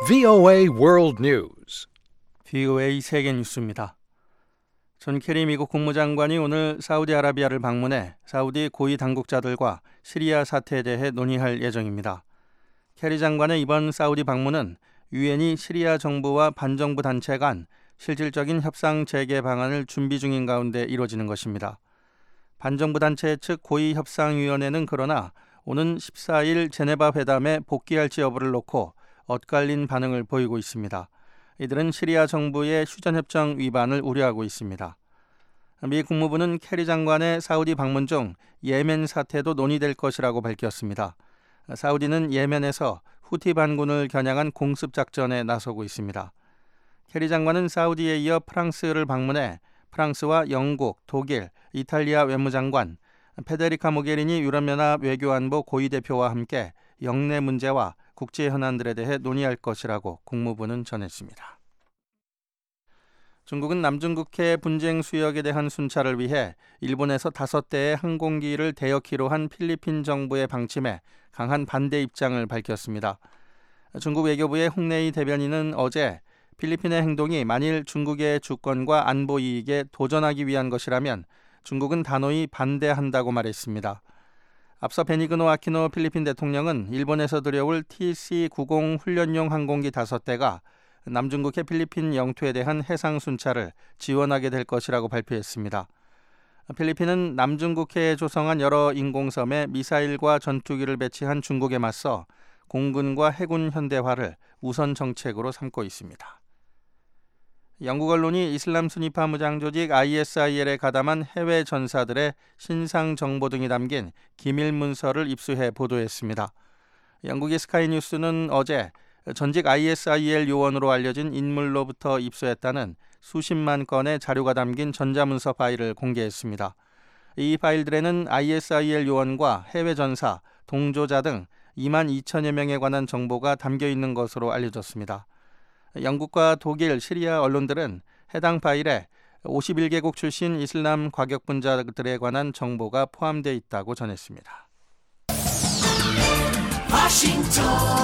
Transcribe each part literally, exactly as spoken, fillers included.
브이오에이 World News. 브이오에이 세계 뉴스입니다. 존 케리 미국 국무장관이 오늘 사우디아라비아를 방문해 사우디 고위 당국자들과 시리아 사태에 대해 논의할 예정입니다. 케리 장관의 이번 사우디 방문은 유엔이 시리아 정부와 반정부 단체 간 실질적인 협상 재개 방안을 준비 중인 가운데 이루어지는 것입니다. 반정부 단체 측 고위협상위원회는 그러나 오는 십사 일 제네바 회담에 복귀할지 여부를 놓고 엇갈린 반응을 보이고 있습니다. 이들은 시리아 정부의 휴전협정 위반을 우려하고 있습니다. 미 국무부는 케리 장관의 사우디 방문 중 예멘 사태도 논의될 것이라고 밝혔습니다. 사우디는 예멘에서 후티 반군을 겨냥한 공습작전에 나서고 있습니다. 케리 장관은 사우디에 이어 프랑스를 방문해 프랑스와 영국, 독일, 이탈리아 외무장관, 페데리카 모게리니 유럽연합 외교안보 고위대표와 함께 영내 문제와 국제 현안들에 대해 논의할 것이라고 국무부는 전했습니다. 중국은 남중국해 분쟁 수역에 대한 순찰을 위해 일본에서 다섯 대의 항공기를 대여키로 한 필리핀 정부의 방침에 강한 반대 입장을 밝혔습니다. 중국 외교부의 홍레이 대변인은 어제 필리핀의 행동이 만일 중국의 주권과 안보 이익에 도전하기 위한 것이라면 중국은 단호히 반대한다고 말했습니다. 앞서 베니그노 아키노 필리핀 대통령은 일본에서 들여올 티씨 구십 훈련용 항공기 다섯 대가 남중국해 필리핀 영토에 대한 해상 순찰을 지원하게 될 것이라고 발표했습니다. 필리핀은 남중국해에 조성한 여러 인공섬에 미사일과 전투기를 배치한 중국에 맞서 공군과 해군 현대화를 우선 정책으로 삼고 있습니다. 영국 언론이 이슬람 순위파 무장 조직 아이에스아이엘에 가담한 해외 전사들의 신상 정보 등이 담긴 기밀 문서를 입수해 보도했습니다. 영국의 스카이뉴스는 어제 전직 아이에스아이엘 요원으로 알려진 인물로부터 입수했다는 수십만 건의 자료가 담긴 전자문서 파일을 공개했습니다. 이 파일들에는 아이에스아이엘 요원과 해외 전사, 동조자 등 이만 이천여 명에 관한 정보가 담겨 있는 것으로 알려졌습니다. 영국과 독일, 시리아 언론들은 해당 파일에 오십일 개국 출신 이슬람 과격분자들에 관한 정보가 포함되어 있다고 전했습니다. 워싱턴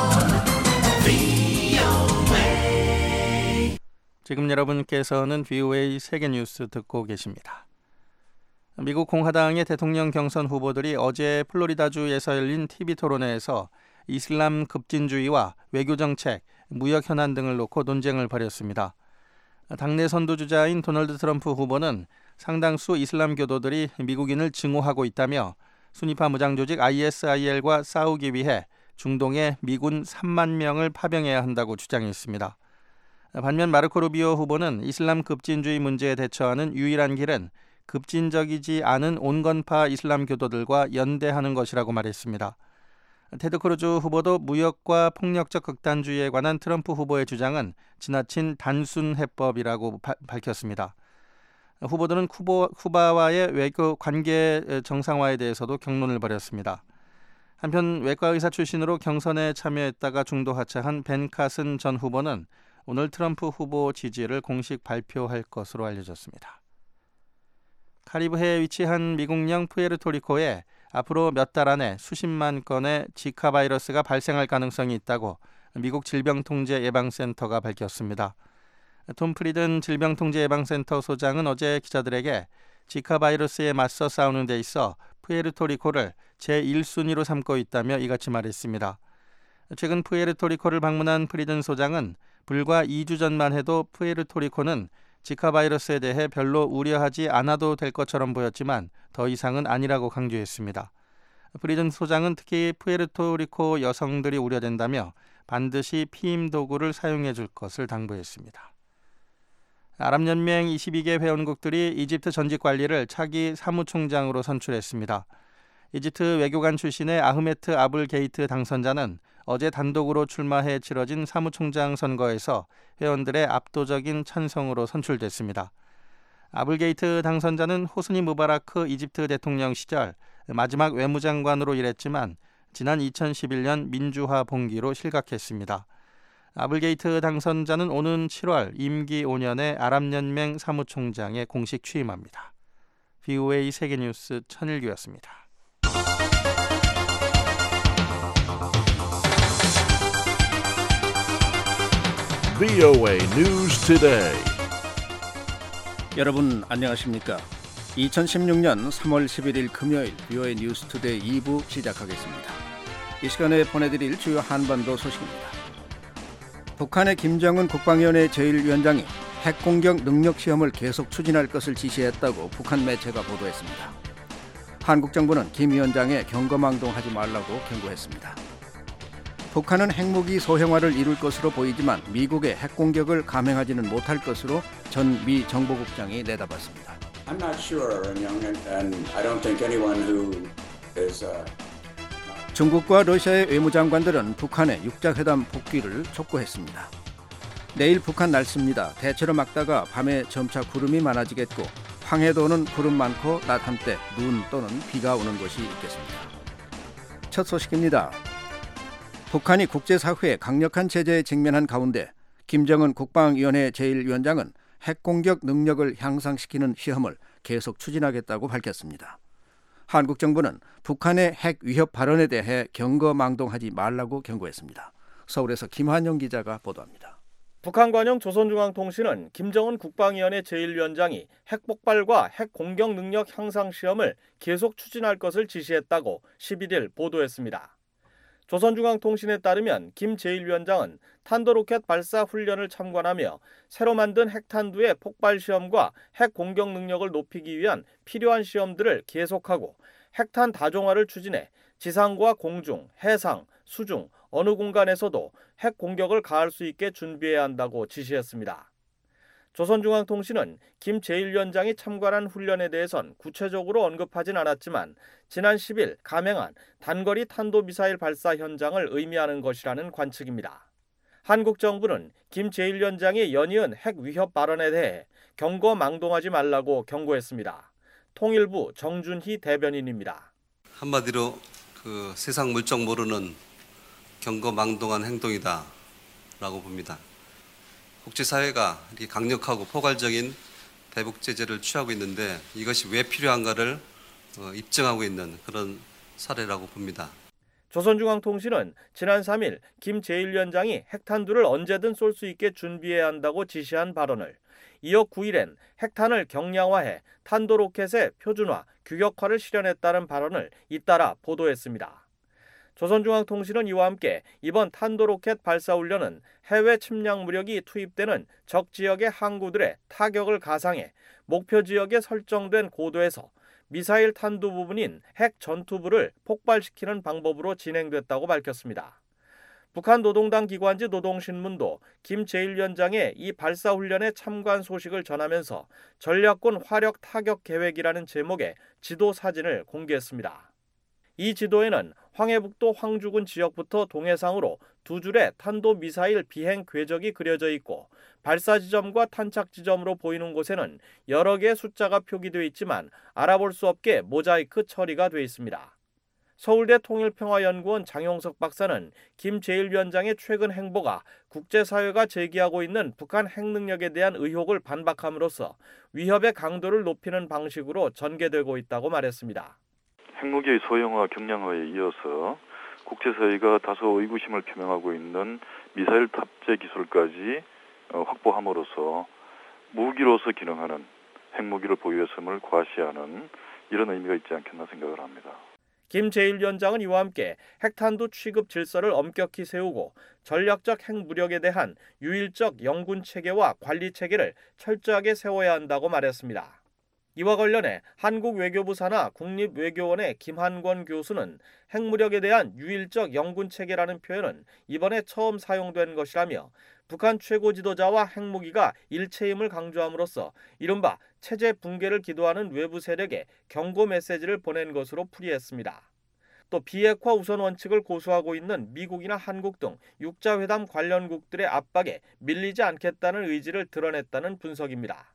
브이오에이. 지금 여러분께서는 브이오에이 세계뉴스 듣고 계십니다. 미국 공화당의 대통령 경선 후보들이 어제 플로리다주에서 열린 티비 토론회에서 이슬람 급진주의와 외교정책, 무역 현안 등을 놓고 논쟁을 벌였습니다. 당내 선두주자인 도널드 트럼프 후보는 상당수 이슬람 교도들이 미국인을 증오하고 있다며 순위파 무장조직 아이에스아이엘과 싸우기 위해 중동에 미군 삼만 명을 파병해야 한다고 주장했습니다. 반면 마르코 루비오 후보는 이슬람 급진주의 문제에 대처하는 유일한 길은 급진적이지 않은 온건파 이슬람 교도들과 연대하는 것이라고 말했습니다. 테드 크루즈 후보도 무역과 폭력적 극단주의에 관한 트럼프 후보의 주장은 지나친 단순 해법이라고 바, 밝혔습니다. 후보들은 쿠보, 쿠바와의 외교 관계 정상화에 대해서도 격론을 벌였습니다. 한편 외과의사 출신으로 경선에 참여했다가 중도 하차한 벤 카슨 전 후보는 오늘 트럼프 후보 지지를 공식 발표할 것으로 알려졌습니다. 카리브해에 위치한 미국령 푸에르토리코에 앞으로 몇 달 안에 수십만 건의 지카 바이러스가 발생할 가능성이 있다고 미국 질병통제예방센터가 밝혔습니다. 톰 프리든 질병통제예방센터 소장은 어제 기자들에게 지카 바이러스에 맞서 싸우는 데 있어 푸에르토리코를 제일 순위로 삼고 있다며 이같이 말했습니다. 최근 푸에르토리코를 방문한 프리든 소장은 불과 이 주 전만 해도 푸에르토리코는 지카 바이러스에 대해 별로 우려하지 않아도 될 것처럼 보였지만 더 이상은 아니라고 강조했습니다. 프리든 소장은 특히 푸에르토리코 여성들이 우려된다며 반드시 피임 도구를 사용해 줄 것을 당부했습니다. 아랍연맹 이십이 개 회원국들이 이집트 전직 관리를 차기 사무총장으로 선출했습니다. 이집트 외교관 출신의 아흐메트 아불 게이트 당선자는 어제 단독으로 출마해 치러진 사무총장 선거에서 회원들의 압도적인 찬성으로 선출됐습니다. 아불 게이트 당선자는 호스니 무바라크 이집트 대통령 시절 마지막 외무장관으로 일했지만 지난 이천십일 년 민주화 봉기로 실각했습니다. 아불 게이트 당선자는 오는 칠월 임기 오 년의 아랍연맹 사무총장에 공식 취임합니다. 브이오에이 세계뉴스 천일규였습니다. 브이오에이 News Today. 여러분 안녕하십니까? 이천십육 년 삼월 십일일 금요일 브이오에이 뉴스 투데이 이 부 시작하겠습니다. 이 시간에 보내드릴 주요 한반도 소식입니다. 북한의 김정은 국방위원회 제일 위원장이 핵공격 능력 시험을 계속 추진할 것을 지시했다고 북한 매체가 보도했습니다. 한국 정부는 김 위원장의 경거망동하지 말라고 경고했습니다. 북한은 핵무기 소형화를 이룰 것으로 보이지만 미국의 핵공격을 감행하지는 못할 것으로 전 미 정보국장이 내다봤습니다. I'm not sure, and I don't think anyone who is. Uh... 중국과 러시아의 외무장관들은 북한의 육자회담 복귀를 촉구했습니다. 내일 북한 날씨입니다. 대체로 맑다가 밤에 점차 구름이 많아지겠고 황해도는 구름 많고 낮 한때 눈 또는 비가 오는 곳이 있겠습니다. 첫 소식입니다. 북한이 국제사회에 강력한 제재에 직면한 가운데 김정은 국방위원회 제일 위원장은 핵공격 능력을 향상시키는 시험을 계속 추진하겠다고 밝혔습니다. 한국 정부는 북한의 핵 위협 발언에 대해 경거망동하지 말라고 경고했습니다. 서울에서 김한영 기자가 보도합니다. 북한 관영 조선중앙통신은 김정은 국방위원회 제일 위원장이 핵폭발과 핵공격 능력 향상 시험을 계속 추진할 것을 지시했다고 십일일 보도했습니다. 조선중앙통신에 따르면 김 제일 위원장은 탄도로켓 발사 훈련을 참관하며 새로 만든 핵탄두의 폭발 시험과 핵 공격 능력을 높이기 위한 필요한 시험들을 계속하고 핵탄 다종화를 추진해 지상과 공중, 해상, 수중, 어느 공간에서도 핵 공격을 가할 수 있게 준비해야 한다고 지시했습니다. 조선중앙통신은 김 제일 위원장이 참관한 훈련에 대해선 구체적으로 언급하진 않았지만 지난 십일 감행한 단거리 탄도미사일 발사 현장을 의미하는 것이라는 관측입니다. 한국 정부는 김 제일 위원장이 연이은 핵 위협 발언에 대해 경거망동하지 말라고 경고했습니다. 통일부 정준희 대변인입니다. 한마디로 그 세상 물정 모르는 경거망동한 행동이다라고 봅니다. 국제사회가 이렇게 강력하고 포괄적인 대북 제재를 취하고 있는데 이것이 왜 필요한가를 입증하고 있는 그런 사례라고 봅니다. 조선중앙통신은 지난 삼일 김 제일 위원장이 핵탄두를 언제든 쏠 수 있게 준비해야 한다고 지시한 발언을 이어 구일엔 핵탄을 경량화해 탄도로켓의 표준화, 규격화를 실현했다는 발언을 잇따라 보도했습니다. 조선중앙통신은 이와 함께 이번 탄도로켓 발사훈련은 해외 침략 무력이 투입되는 적 지역의 항구들의 타격을 가상해 목표 지역에 설정된 고도에서 미사일 탄두 부분인 핵 전투부를 폭발시키는 방법으로 진행됐다고 밝혔습니다. 북한 노동당 기관지 노동신문도 김 제일 위원장의 이 발사훈련에 참관 소식을 전하면서 전략군 화력 타격 계획이라는 제목의 지도 사진을 공개했습니다. 이 지도에는 황해북도 황주군 지역부터 동해상으로 두 줄의 탄도미사일 비행 궤적이 그려져 있고 발사 지점과 탄착 지점으로 보이는 곳에는 여러 개의 숫자가 표기되어 있지만 알아볼 수 없게 모자이크 처리가 되어 있습니다. 서울대 통일평화연구원 장용석 박사는 김 제일 위원장의 최근 행보가 국제사회가 제기하고 있는 북한 핵능력에 대한 의혹을 반박함으로써 위협의 강도를 높이는 방식으로 전개되고 있다고 말했습니다. 핵무기의 소형화, 경량화에 이어서 국제사회가 다소 의구심을 표명하고 있는 미사일 탑재 기술까지 확보함으로써 무기로서 기능하는 핵무기를 보유했음을 과시하는 이런 의미가 있지 않겠나 생각을 합니다. 김 제일 위원장은 이와 함께 핵탄두 취급 질서를 엄격히 세우고 전략적 핵무력에 대한 유일적 영군 체계와 관리 체계를 철저하게 세워야 한다고 말했습니다. 이와 관련해 한국 외교부 산하 국립외교원의 김한권 교수는 핵무력에 대한 유일적 영군 체계라는 표현은 이번에 처음 사용된 것이라며 북한 최고 지도자와 핵무기가 일체임을 강조함으로써 이른바 체제 붕괴를 기도하는 외부 세력에 경고 메시지를 보낸 것으로 풀이했습니다. 또 비핵화 우선 원칙을 고수하고 있는 미국이나 한국 등 육자회담 관련국들의 압박에 밀리지 않겠다는 의지를 드러냈다는 분석입니다.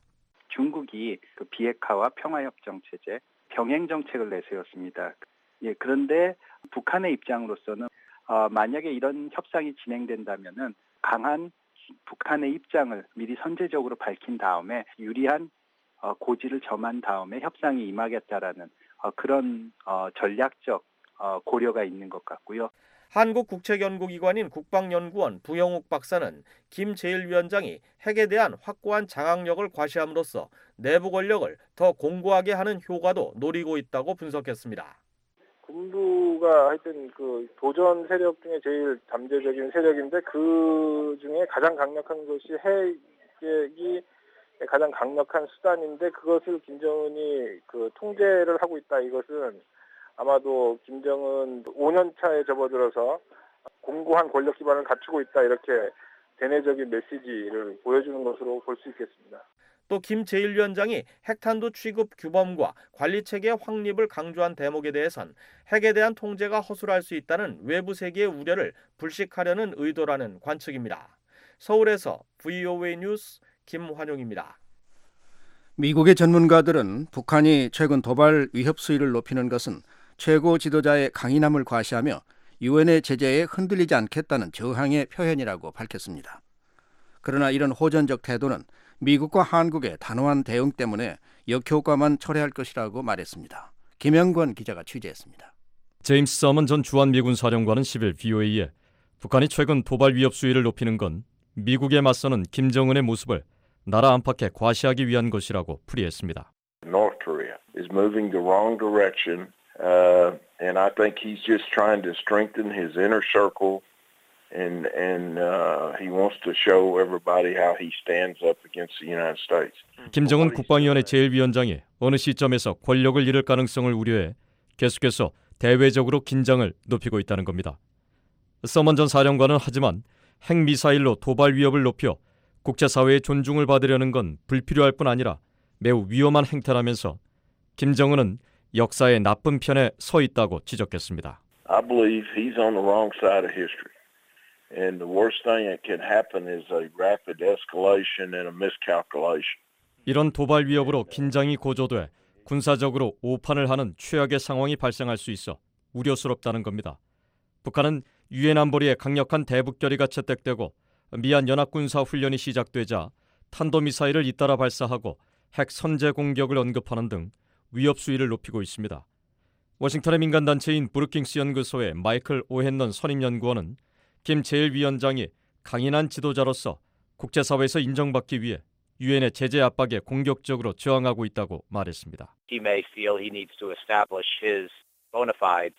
중국이 그 비핵화와 평화협정 체제, 병행 정책을 내세웠습니다. 예, 그런데 북한의 입장으로서는 어, 만약에 이런 협상이 진행된다면은 강한 북한의 입장을 미리 선제적으로 밝힌 다음에 유리한 어, 고지를 점한 다음에 협상이 임하겠다라는 어, 그런 어, 전략적 고려가 있는 것 같고요. 한국국책연구기관인 국방연구원 부영욱 박사는 김 제일위원장이 핵에 대한 확고한 장악력을 과시함으로써 내부 권력을 더 공고하게 하는 효과도 노리고 있다고 분석했습니다. 군부가 하여튼 그 도전 세력 중에 제일 잠재적인 세력인데 그 중에 가장 강력한 것이 핵이 가장 강력한 수단인데 그것을 김정은이 그 통제를 하고 있다. 이것은 아마도 김정은 오 년 차에 접어들어서 공고한 권력 기반을 갖추고 있다. 이렇게 대내적인 메시지를 보여주는 것으로 볼 수 있겠습니다. 또 김 제일위원장이 핵탄두 취급 규범과 관리체계 확립을 강조한 대목에 대해선 핵에 대한 통제가 허술할 수 있다는 외부 세계의 우려를 불식하려는 의도라는 관측입니다. 서울에서 브이오에이 뉴스 김환용입니다. 미국의 전문가들은 북한이 최근 도발 위협 수위를 높이는 것은 최고 지도자의 강인함을 과시하며 유엔의 제재에 흔들리지 않겠다는 저항의 표현이라고 밝혔습니다. 그러나 이런 호전적 태도는 미국과 한국의 단호한 대응 때문에 역효과만 초래할 것이라고 말했습니다. 김영권 기자가 취재했습니다. 제임스 서먼 전 주한미군 사령관은 십일 브이오에이에 북한이 최근 도발 위협 수위를 높이는 건 미국에 맞서는 김정은의 모습을 나라 안팎에 과시하기 위한 것이라고 풀이했습니다. North Korea is moving the wrong direction, uh, and I think he's just trying to strengthen his inner circle, and and uh, he wants to show everybody how he stands up against the United States. 김정은 국방위원회 제일위원장이 어느 시점에서 권력을 잃을 가능성을 우려해 계속해서 대외적으로 긴장을 높이고 있다는 겁니다. 서먼 전 사령관은 하지만 핵미사일로 도발 위협을 높여 국제사회의 존중을 받으려는 건 불필요할 뿐 아니라 매우 위험한 행태라면서 김정은은 역사의 나쁜 편에 서 있다고 지적했습니다. I believe he's on the wrong side of history. And the worst thing that can happen is a rapid escalation and a miscalculation. 이런 도발 위협으로 긴장이 고조돼 군사적으로 오판을 하는 최악의 상황이 발생할 수 있어 우려스럽다는 겁니다. 북한은 유엔 안보리의 강력한 대북결의가 채택되고 미얀 연합군사훈련이 시작되자 탄도미사일을 잇따라 발사하고 핵 선제 공격을 언급하는 등 위협 수위를 높이고 있습니다. 워싱턴의 민간단체인 브루킹스 연구소의 마이클 오헨넌 선임연구원은 김 제일위원장이 강인한 지도자로서 국제사회에서 인정받기 위해 유엔의 제재 압박에 공격적으로 저항하고 있다고 말했습니다. He may feel he needs to establish his bona fides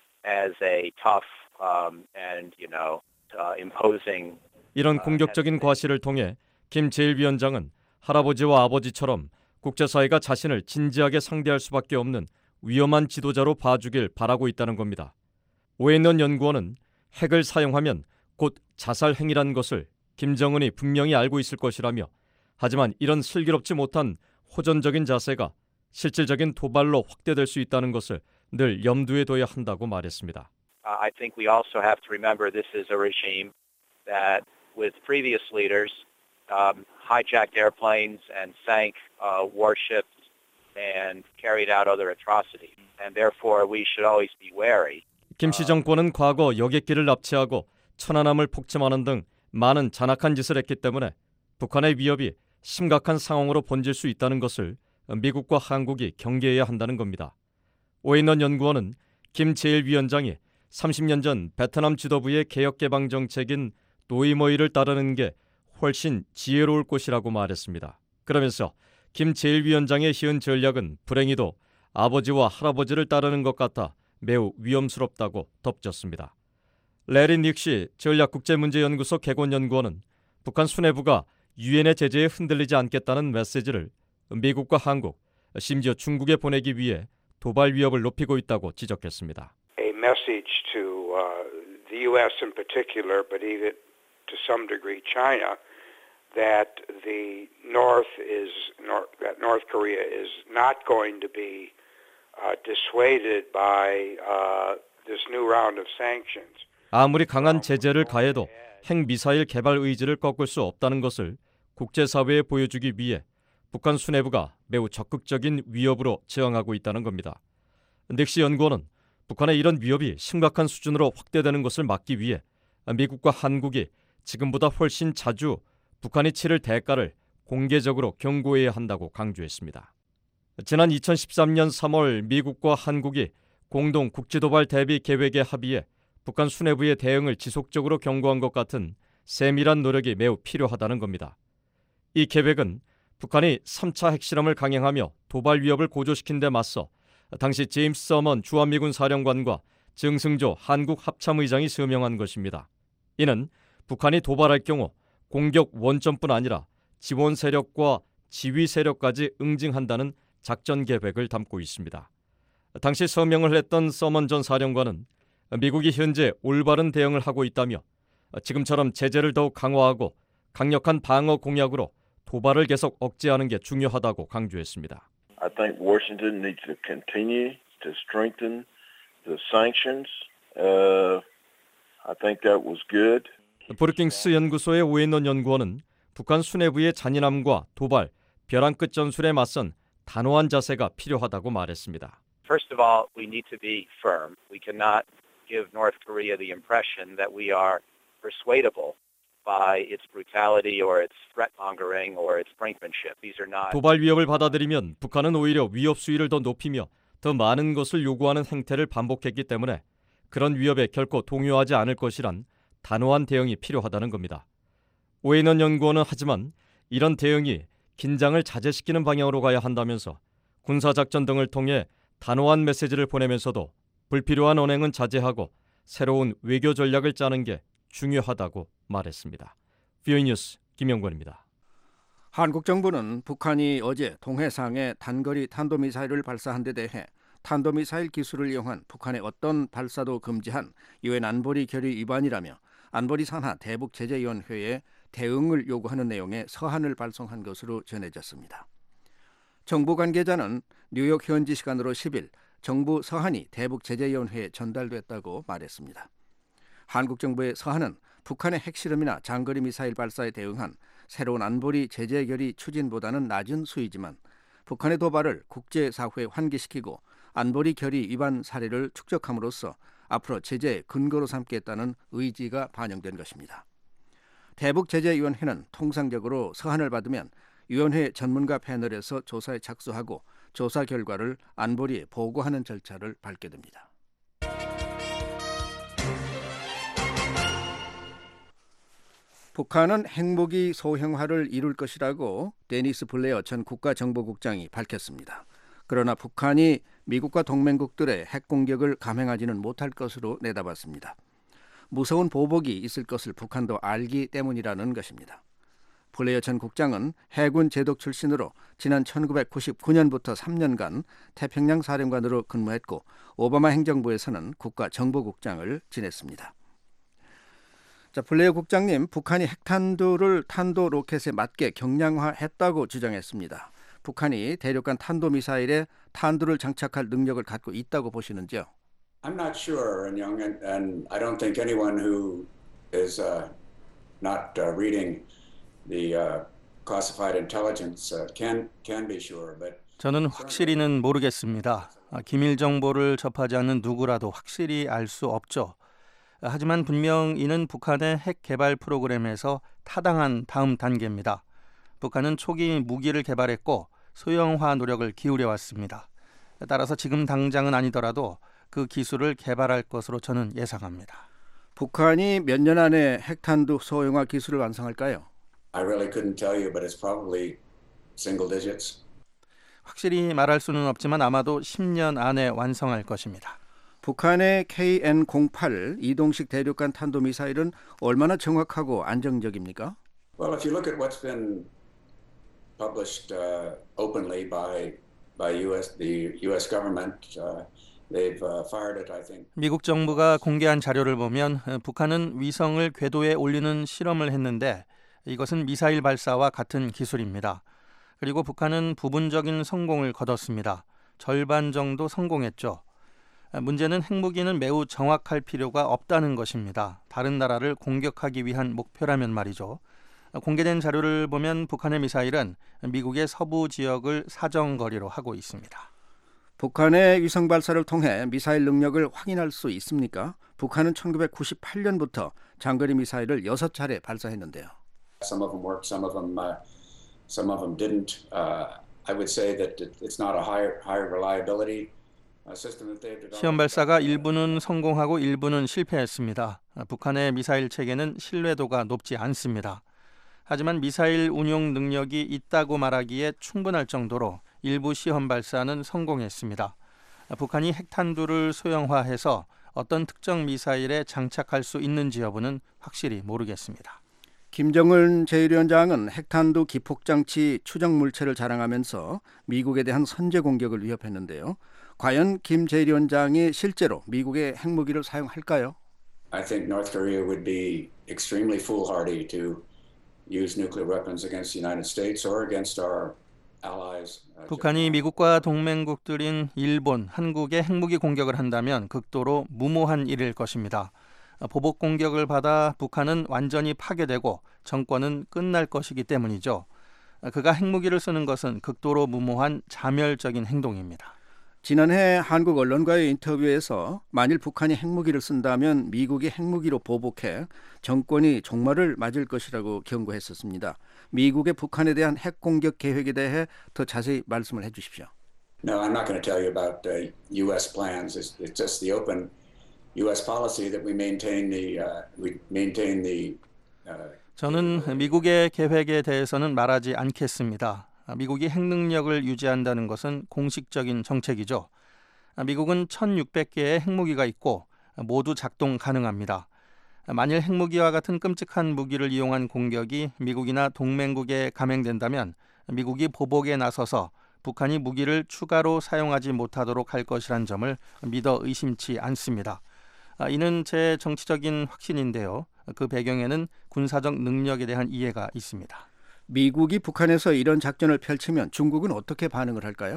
as a tough um, and, you know, uh, imposing. 이런 공격적인 과시를 통해 김 제일위원장은 할아버지와 아버지처럼 국제사회가 자신을 진지하게 상대할 수밖에 없는 위험한 지도자로 봐주길 바라고 있다는 겁니다. 오헨넌 연구원은 핵을 사용하면 곧 자살 행위란 것을 김정은이 분명히 알고 있을 것이라며 하지만 이런 슬기롭지 못한 호전적인 자세가 실질적인 도발로 확대될 수 있다는 것을 늘 염두에 둬야 한다고 말했습니다. I think we also have to remember this is a regime that with previous leaders um, hijacked airplanes and sank uh, warships and carried out other atrocities. And therefore we should always be wary. 김씨 정권은 과거 여객기를 납치하고 천안함을 폭침하는 등 많은 잔악한 짓을 했기 때문에 북한의 위협이 심각한 상황으로 번질 수 있다는 것을 미국과 한국이 경계해야 한다는 겁니다. 오헨넌 연구원은 김 제일위원장이 삼십 년 전 베트남 지도부의 개혁개방 정책인 노이모이를 따르는 게 훨씬 지혜로울 것이라고 말했습니다. 그러면서 김 제일위원장의 희은 전략은 불행히도 아버지와 할아버지를 따르는 것 같아 매우 위험스럽다고 덧붙였습니다. 레리 닉시 전략국제문제연구소 개곤연구원은 북한 수뇌부가 유엔의 제재에 흔들리지 않겠다는 메시지를 미국과 한국, 심지어 중국에 보내기 위해 도발 위협을 높이고 있다고 지적했습니다. A message to uh, the U S in particular, but even to some degree China, that the North is that North Korea is not going to be uh, dissuaded by uh, this new round of sanctions. 아무리 강한 제재를 가해도 핵미사일 개발 의지를 꺾을 수 없다는 것을 국제사회에 보여주기 위해 북한 수뇌부가 매우 적극적인 위협으로 저항하고 있다는 겁니다. 닉시 연구원은 북한의 이런 위협이 심각한 수준으로 확대되는 것을 막기 위해 미국과 한국이 지금보다 훨씬 자주 북한이 치를 대가를 공개적으로 경고해야 한다고 강조했습니다. 지난 이천십삼 년 삼월 미국과 한국이 공동 국지도발 대비 계획에 합의해 북한 수뇌부의 대응을 지속적으로 경고한 것 같은 세밀한 노력이 매우 필요하다는 겁니다. 이 계획은 북한이 삼 차 핵실험을 강행하며 도발 위협을 고조시킨 데 맞서 당시 제임스 서먼 주한미군 사령관과 정승조 한국 합참의장이 서명한 것입니다. 이는 북한이 도발할 경우 공격 원점뿐 아니라 지원 세력과 지휘 세력까지 응징한다는 작전 계획을 담고 있습니다. 당시 서명을 했던 서먼 전 사령관은 미국이 현재 올바른 대응을 하고 있다며 지금처럼 제재를 더욱 강화하고 강력한 방어 공약으로 도발을 계속 억제하는 게 중요하다고 강조했습니다. I think Washington needs to continue to strengthen the sanctions. Uh, I think that was good. 브루킹스 연구소의 오웬넌 연구원은 북한 수뇌부의 잔인함과 도발, 벼랑 끝 전술에 맞선 단호한 자세가 필요하다고 말했습니다. First of all, we need to be firm. We cannot give North Korea the impression that we are persuadable by its brutality or its threat-mongering or its brinkmanship. These are not. 도발 위협을 받아들이면 북한은 오히려 위협 수위를 더 높이며 더 많은 것을 요구하는 행태를 반복했기 때문에 그런 위협에 결코 동요하지 않을 것이란 단호한 대응이 필요하다는 겁니다. 오웬넌 연구원은 하지만 이런 대응이 긴장을 자제시키는 방향으로 가야 한다면서 군사작전 등을 통해 단호한 메시지를 보내면서도 불필요한 언행은 자제하고 새로운 외교 전략을 짜는 게 중요하다고 말했습니다. 비오이 뉴스 김영권입니다. 한국 정부는 북한이 어제 동해상에 단거리 탄도미사일을 발사한 데 대해 탄도미사일 기술을 이용한 북한의 어떤 발사도 금지한 유엔 안보리 결의 위반이라며 안보리 산하 대북제재위원회에 대응을 요구하는 내용의 서한을 발송한 것으로 전해졌습니다. 정부 관계자는 뉴욕 현지 시간으로 십 일 정부 서한이 대북제재위원회에 전달됐다고 말했습니다. 한국 정부의 서한은 북한의 핵실험이나 장거리 미사일 발사에 대응한 새로운 안보리 제재 결의 추진보다는 낮은 수위지만 북한의 도발을 국제사회에 환기시키고 안보리 결의 위반 사례를 축적함으로써 앞으로 제재의 근거로 삼겠다는 의지가 반영된 것입니다. 대북제재위원회는 통상적으로 서한을 받으면 위원회 전문가 패널에서 조사에 착수하고 조사 결과를 안보리에 보고하는 절차를 밟게 됩니다. 북한은 핵무기 소형화를 이룰 것이라고 데니스 블레어 전 국가정보국장이 밝혔습니다. 그러나 북한이 미국과 동맹국들의 핵공격을 감행하지는 못할 것으로 내다봤습니다. 무서운 보복이 있을 것을 북한도 알기 때문이라는 것입니다. 블레어 전 국장은 해군 제독 출신으로 지난 천구백구십구 년부터 삼 년간 태평양 사령관으로 근무했고 오바마 행정부에서는 국가정보국장을 지냈습니다. 자, 블레어 국장님, 북한이 핵탄두를 탄도 로켓에 맞게 경량화했다고 주장했습니다. 북한이 대륙간 탄도미사일에 탄두를 장착할 능력을 갖고 있다고 보시는지요? I'm not sure, and young, and, and I don't think anyone who is uh, not uh, reading the uh, classified intelligence uh, can can be sure. But 저는 확실히는 모르겠습니다. 기밀 정보를 접하지 않는 누구라도 확실히 알 수 없죠. 하지만 분명 이는 북한의 핵 개발 프로그램에서 타당한 다음 단계입니다. 북한은 초기 무기를 개발했고 소형화 노력을 기울여 왔습니다. 따라서 지금 당장은 아니더라도 그 기술을 개발할 것으로 저는 예상합니다. 북한이 몇 년 안에 핵탄두 소형화 기술을 완성할까요? I really couldn't tell you, but it's probably single digits. 확실히 말할 수는 없지만 아마도 십 년 안에 완성할 것입니다. 북한의 케이엔 공팔 이동식 대륙간 탄도미사일은 얼마나 정확하고 안정적입니까? Well, if you look at what's been published uh, openly by by U S the U S government, uh, they've uh, fired it, I think. 미국 정부가 공개한 자료를 보면 북한은 위성을 궤도에 올리는 실험을 했는데 이것은 미사일 발사와 같은 기술입니다. 그리고 북한은 부분적인 성공을 거뒀습니다. 절반 정도 성공했죠. 문제는 핵무기는 매우 정확할 필요가 없다는 것입니다. 다른 나라를 공격하기 위한 목표라면 말이죠. 공개된 자료를 보면 북한의 미사일은 미국의 서부 지역을 사정거리로 하고 있습니다. 북한의 위성 발사를 통해 미사일 능력을 확인할 수 있습니까? 북한은 천구백구십팔 년부터 장거리 미사일을 여섯 차례 발사했는데요. Some of them worked, some of them, uh, some of them didn't. Uh, I would say that it's not a high, high reliability 시험 발사가 일부는 성공하고 일부는 실패했습니다. 북한의 미사일 체계는 신뢰도가 높지 않습니다. 하지만 미사일 운용 능력이 있다고 말하기에 충분할 정도로 일부 시험 발사는 성공했습니다. 북한이 핵탄두를 소형화해서 어떤 특정 미사일에 장착할 수 있는지 여부는 확실히 모르겠습니다. 김정은 제일 위원장은 핵탄두 기폭장치 추정 물체를 자랑하면서 미국에 대한 선제 공격을 위협했는데요. 과연 김 제일 위원장이 실제로 미국의 핵무기를 사용할까요? I think North Korea would be extremely foolhardy to use nuclear weapons against the United States or against our allies. 북한이 미국과 동맹국들인 일본, 한국에 핵무기 공격을 한다면 극도로 무모한 일일 것입니다. 보복 공격을 받아 북한은 완전히 파괴되고 정권은 끝날 것이기 때문이죠. 그가 핵무기를 쓰는 것은 극도로 무모한 자멸적인 행동입니다. 지난해 한국 언론과의 인터뷰에서 만일 북한이 핵무기를 쓴다면 미국이 핵무기로 보복해 정권이 종말을 맞을 것이라고 경고했었습니다. 미국의 북한에 대한 핵 공격 계획에 대해 더 자세히 말씀을 해주십시오. No, I'm not going to tell you about uh, U S plans. It's, it's just the open U S policy that we maintain the uh, we maintain the. Uh, 저는 미국의 계획에 대해서는 말하지 않겠습니다. 미국이 핵능력을 유지한다는 것은 공식적인 정책이죠. 미국은 천육백 개의 핵무기가 있고 모두 작동 가능합니다. 만일 핵무기와 같은 끔찍한 무기를 이용한 공격이 미국이나 동맹국에 감행된다면 미국이 보복에 나서서 북한이 무기를 추가로 사용하지 못하도록 할 것이란 점을 믿어 의심치 않습니다. 이는 제 정치적인 확신인데요. 그 배경에는 군사적 능력에 대한 이해가 있습니다. 미국이 북한에서 이런 작전을 펼치면 중국은 어떻게 반응을 할까요?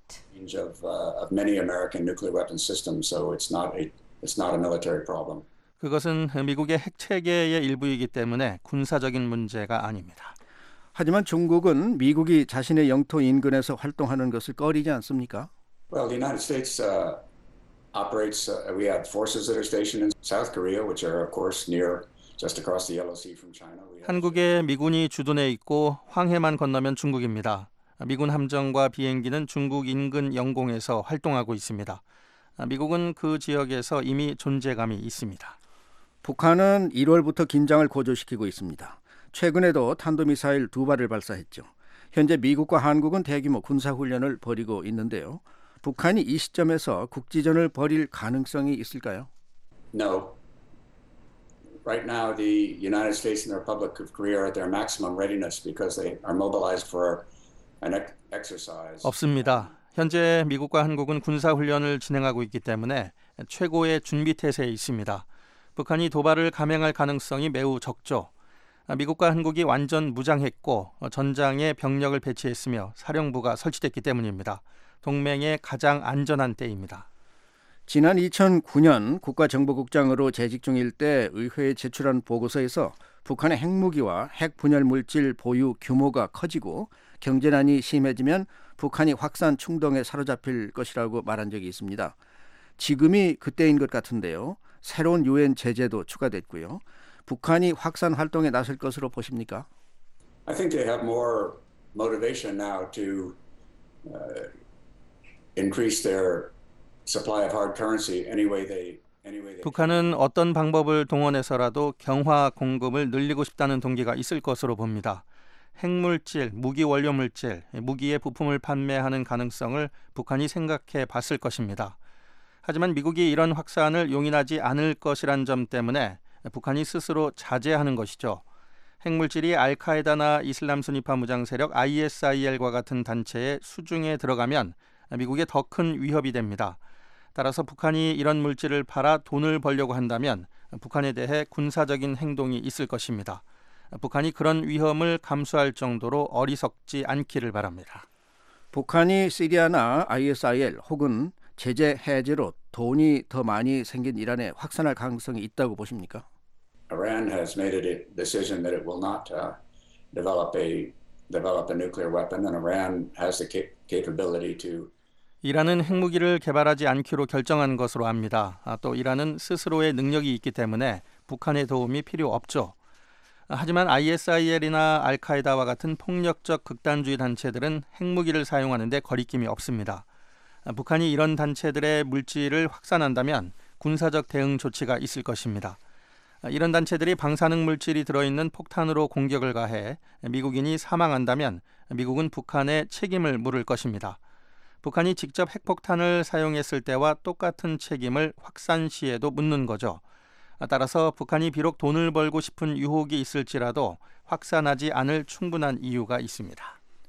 Of, uh, of many American nuclear weapon systems, so it's not a it's not a military problem. 그것은 미국의 핵 체계의 일부이기 때문에 군사적인 문제가 아닙니다. 하지만 중국은 미국이 자신의 영토 인근에서 활동하는 것을 꺼리지 않습니까? Well, the United States uh, operates. Uh, we have forces that are stationed in South Korea, which are, of course, near. Just across the Yellow Sea from China. 한국에 미군이 주둔해 있고 황해만 건너면 중국입니다. 미군 함정과 비행기는 중국 인근 영공에서 활동하고 있습니다. 미국은 그 지역에서 이미 존재감이 있습니다. 북한은 일월부터 긴장을 고조시키고 있습니다. 최근에도 탄도미사일 두 발을 발사했죠. 현재 미국과 한국은 대규모 군사훈련을 벌이고 있는데요. 북한이 이 시점에서 국지전을 벌일 가능성이 있을까요? No. Right now, the United States and the Republic of Korea are at their maximum readiness because they are mobilized for an exercise. 없습니다. 현재 미국과 한국은 군사훈련을 진행하고 있기 때문에 최고의 준비 태세에 있습니다. 북한이 도발을 감행할 가능성이 매우 적죠. 미국과 한국이 완전 무장했고 전장에 병력을 배치했으며 사령부가 설치됐기 때문입니다. 동맹의 가장 안전한 때입니다. 지난 이천구 년 국가정보국장으로 재직 중일 때 의회에 제출한 보고서에서 북한의 핵무기와 핵 분열 물질 보유 규모가 커지고 경제난이 심해지면 북한이 확산 충동에 사로잡힐 것이라고 말한 적이 있습니다. 지금이 그때인 것 같은데요. 새로운 유엔 제재도 추가됐고요. 북한이 확산 활동에 나설 것으로 보십니까? I think they have more motivation now to uh, increase their supply of hard currency any way they anyway they 북한은 어떤 방법을 동원해서라도 경화 공급을 늘리고 싶다는 동기가 있을 것으로 봅니다. 핵물질, 무기 원료 물질, 무기의 부품을 판매하는 가능성을 북한이 생각해 봤을 것입니다. 하지만 미국이 이런 확산을 용인하지 않을 것이란 점 때문에 북한이 스스로 자제하는 것이죠. 핵물질이 알카에다나 이슬람 순위파 무장 세력 아이에스아이엘과 같은 단체의 수중에 들어가면 미국에 더 큰 위협이 됩니다. 따라서 북한이 이런 물질을 팔아 돈을 벌려고 한다면 북한에 대해 군사적인 행동이 있을 것입니다. 북한이 그런 위험을 감수할 정도로 어리석지 않기를 바랍니다. 북한이 시리아나 아이에스아이엘 혹은 제재 해제로 돈이 더 많이 생긴 이란에 확산할 가능성이 있다고 보십니까? Iran has made a decision that it will not uh, develop a develop a nuclear weapon, and Iran has the cap- capability to. 이란은 핵무기를 개발하지 않기로 결정한 것으로 압니다. 아, 또 이란은 스스로의 능력이 있기 때문에 북한의 도움이 필요 없죠. 아, 하지만 아이에스아이엘이나 알카에다와 같은 폭력적 극단주의 단체들은 핵무기를 사용하는 데 거리낌이 없습니다. 북한이 이런 단체들의 물질을 확산한다면 군사적 대응 조치가 있을 것입니다. 이런 단체들이 방사능 물질이 들어있는 폭탄으로 공격을 가해 미국인이 사망한다면 미국은 북한에 책임을 물을 것입니다. 북한이 직접 핵폭탄을 사용했을 때와 똑같은 책임을 확산 시에도 묻는 거죠. 따라서 북한이 비록 돈을 벌고 싶은 유혹이 있을지라도 확산하지 않을 충분한 이유가 있습니다.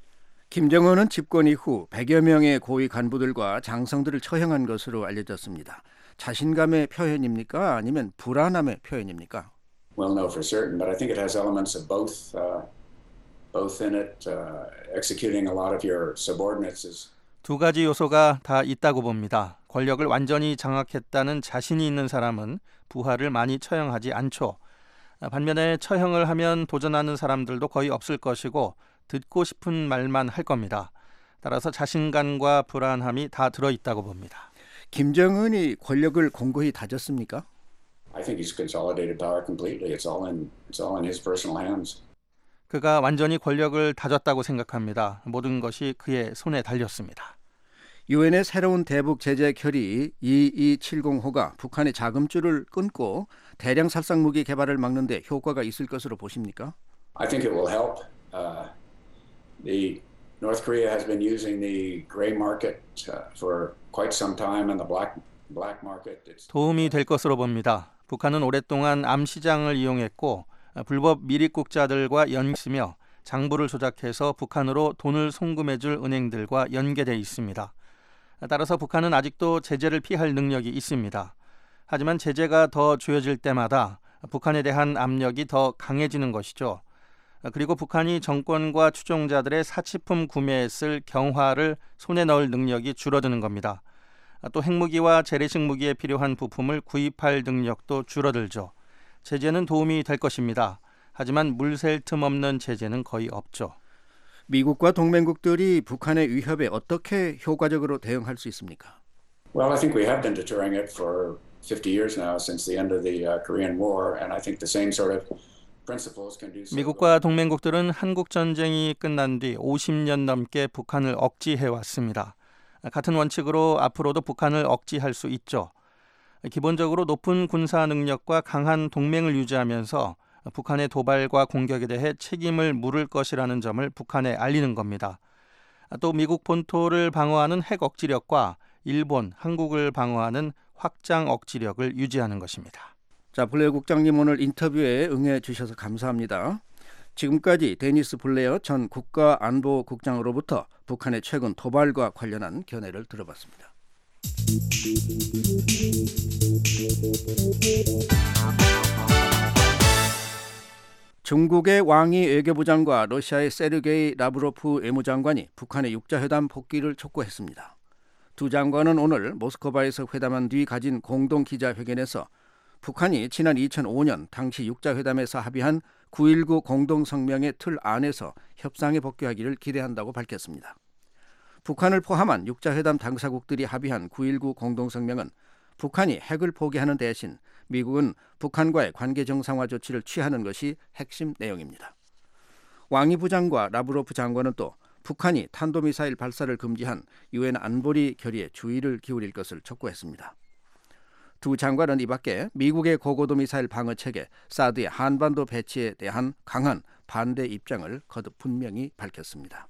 김정은은 집권 이후 백여 명의 고위 간부들과 장성들을 처형한 것으로 알려졌습니다. 자신감의 표현입니까? 아니면 불안함의 표현입니까? We'll know for certain, but I think it has elements of both, uh, both in it. Uh, executing a lot of your subordinates is 두 가지 요소가 다 있다고 봅니다. 권력을 완전히 장악했다는 자신이 있는 사람은 부하를 많이 처형하지 않죠. 반면에 처형을 하면 도전하는 사람들도 거의 없을 것이고 듣고 싶은 말만 할 겁니다. 따라서 자신감과 불안함이 다 들어있다고 봅니다. 김정은이 권력을 공고히 다졌습니까? I think he's consolidated power completely. It's all in, it's all in his personal hands. 그가 완전히 권력을 다졌다고 생각합니다. 모든 것이 그의 손에 달렸습니다. 유엔의 새로운 대북 제재 결의 이이칠공호가 북한의 자금줄을 끊고 대량 살상 무기 개발을 막는 데 효과가 있을 것으로 보십니까? I think it will help. Uh, the North Korea has been using the gray market uh, for quite some time and the black black market. It's... 도움이 될 것으로 봅니다. 북한은 오랫동안 암시장을 이용했고 불법 미립국자들과 연계하며 장부를 조작해서 북한으로 돈을 송금해줄 은행들과 연계돼 있습니다. 따라서 북한은 아직도 제재를 피할 능력이 있습니다. 하지만 제재가 더 조여질 때마다 북한에 대한 압력이 더 강해지는 것이죠. 그리고 북한이 정권과 추종자들의 사치품 구매에 쓸 경화를 손에 넣을 능력이 줄어드는 겁니다. 또 핵무기와 재래식 무기에 필요한 부품을 구입할 능력도 줄어들죠. 제재는 도움이 될 것입니다. 하지만 물샐 틈 없는 제재는 거의 없죠. 미국과 동맹국들이 북한의 위협에 어떻게 효과적으로 대응할 수 있습니까? Well, I think we have been deterring it for fifty years now since the end of the uh, Korean War, and I think the same sort of principles can do so. 미국과 동맹국들은 한국 전쟁이 끝난 뒤 오십 년 넘게 북한을 억지해 왔습니다. 같은 원칙으로 앞으로도 북한을 억지할 수 있죠. 기본적으로 높은 군사 능력과 강한 동맹을 유지하면서 북한의 도발과 공격에 대해 책임을 물을 것이라는 점을 북한에 알리는 겁니다. 또 미국 본토를 방어하는 핵 억지력과 일본, 한국을 방어하는 확장 억지력을 유지하는 것입니다. 자, 블레어 국장님 오늘 인터뷰에 응해 주셔서 감사합니다. 지금까지 데니스 블레어 전 국가안보국장으로부터 북한의 최근 도발과 관련한 견해를 들어봤습니다. 중국의 왕이 외교부장과 러시아의 세르게이 라브로프 외무장관이 북한의 육자회담 복귀를 촉구했습니다. 두 장관은 오늘 모스크바에서 회담한 뒤 가진 공동 기자회견에서 북한이 지난 이천오 년 당시 육자회담에서 합의한 구일구 공동성명의 틀 안에서 협상에 복귀하기를 기대한다고 밝혔습니다. 북한을 포함한 육자회담 당사국들이 합의한 구일구 공동성명은 북한이 핵을 포기하는 대신 미국은 북한과의 관계 정상화 조치를 취하는 것이 핵심 내용입니다. 왕이 부장과 라브로프 장관은 또 북한이 탄도미사일 발사를 금지한 유엔 안보리 결의에 주의를 기울일 것을 촉구했습니다. 두 장관은 이 밖에 미국의 고고도 미사일 방어 체계 사드의 한반도 배치에 대한 강한 반대 입장을 거듭 분명히 밝혔습니다.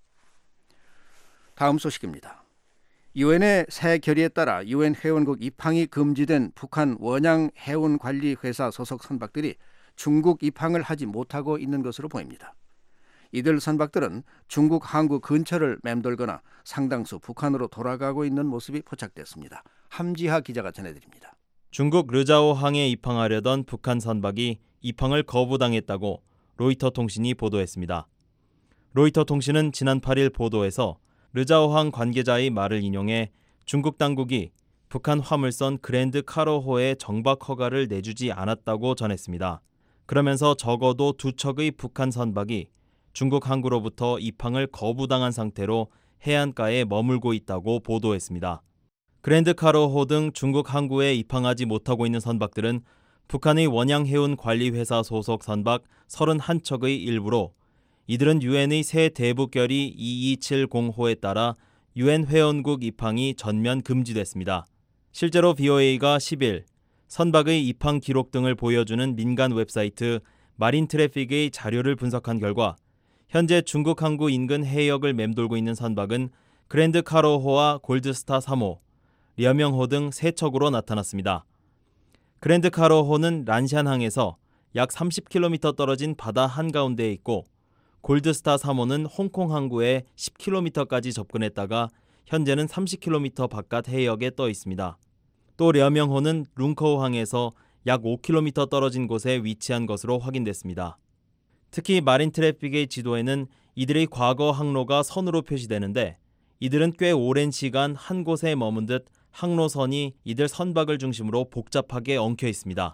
다음 소식입니다. 유엔의 새 결의에 따라 유엔 회원국 입항이 금지된 북한 원양 해운관리회사 소속 선박들이 중국 입항을 하지 못하고 있는 것으로 보입니다. 이들 선박들은 중국 항구 근처를 맴돌거나 상당수 북한으로 돌아가고 있는 모습이 포착됐습니다. 함지하 기자가 전해드립니다. 중국 르자오항에 입항하려던 북한 선박이 입항을 거부당했다고 로이터 통신이 보도했습니다. 로이터 통신은 지난 팔 일 보도에서 르자오항 관계자의 말을 인용해 중국 당국이 북한 화물선 그랜드 카로호의 정박 허가를 내주지 않았다고 전했습니다. 그러면서 적어도 두 척의 북한 선박이 중국 항구로부터 입항을 거부당한 상태로 해안가에 머물고 있다고 보도했습니다. 그랜드 카로호 등 중국 항구에 입항하지 못하고 있는 선박들은 북한의 원양해운관리회사 소속 선박 서른한 척의 일부로 이들은 유엔의 새 대북결의 이이칠공호에 따라 유엔 회원국 입항이 전면 금지됐습니다. 실제로 브이오에이가 십일 선박의 입항 기록 등을 보여주는 민간 웹사이트 마린 트래픽의 자료를 분석한 결과 현재 중국 항구 인근 해역을 맴돌고 있는 선박은 그랜드 카로호와 골드스타 삼 호, 려명호 등 세 척으로 나타났습니다. 그랜드 카로호는 란샨항에서 약 삼십 킬로미터 떨어진 바다 한가운데에 있고 골드스타 삼 호는 홍콩 항구에 십 킬로미터까지 접근했다가 현재는 삼십 킬로미터 바깥 해역에 떠 있습니다. 또 려명호는 룽커우항에서 약 오 킬로미터 떨어진 곳에 위치한 것으로 확인됐습니다. 특히 마린 트래픽의 지도에는 이들의 과거 항로가 선으로 표시되는데 이들은 꽤 오랜 시간 한 곳에 머문 듯 항로선이 이들 선박을 중심으로 복잡하게 엉켜 있습니다.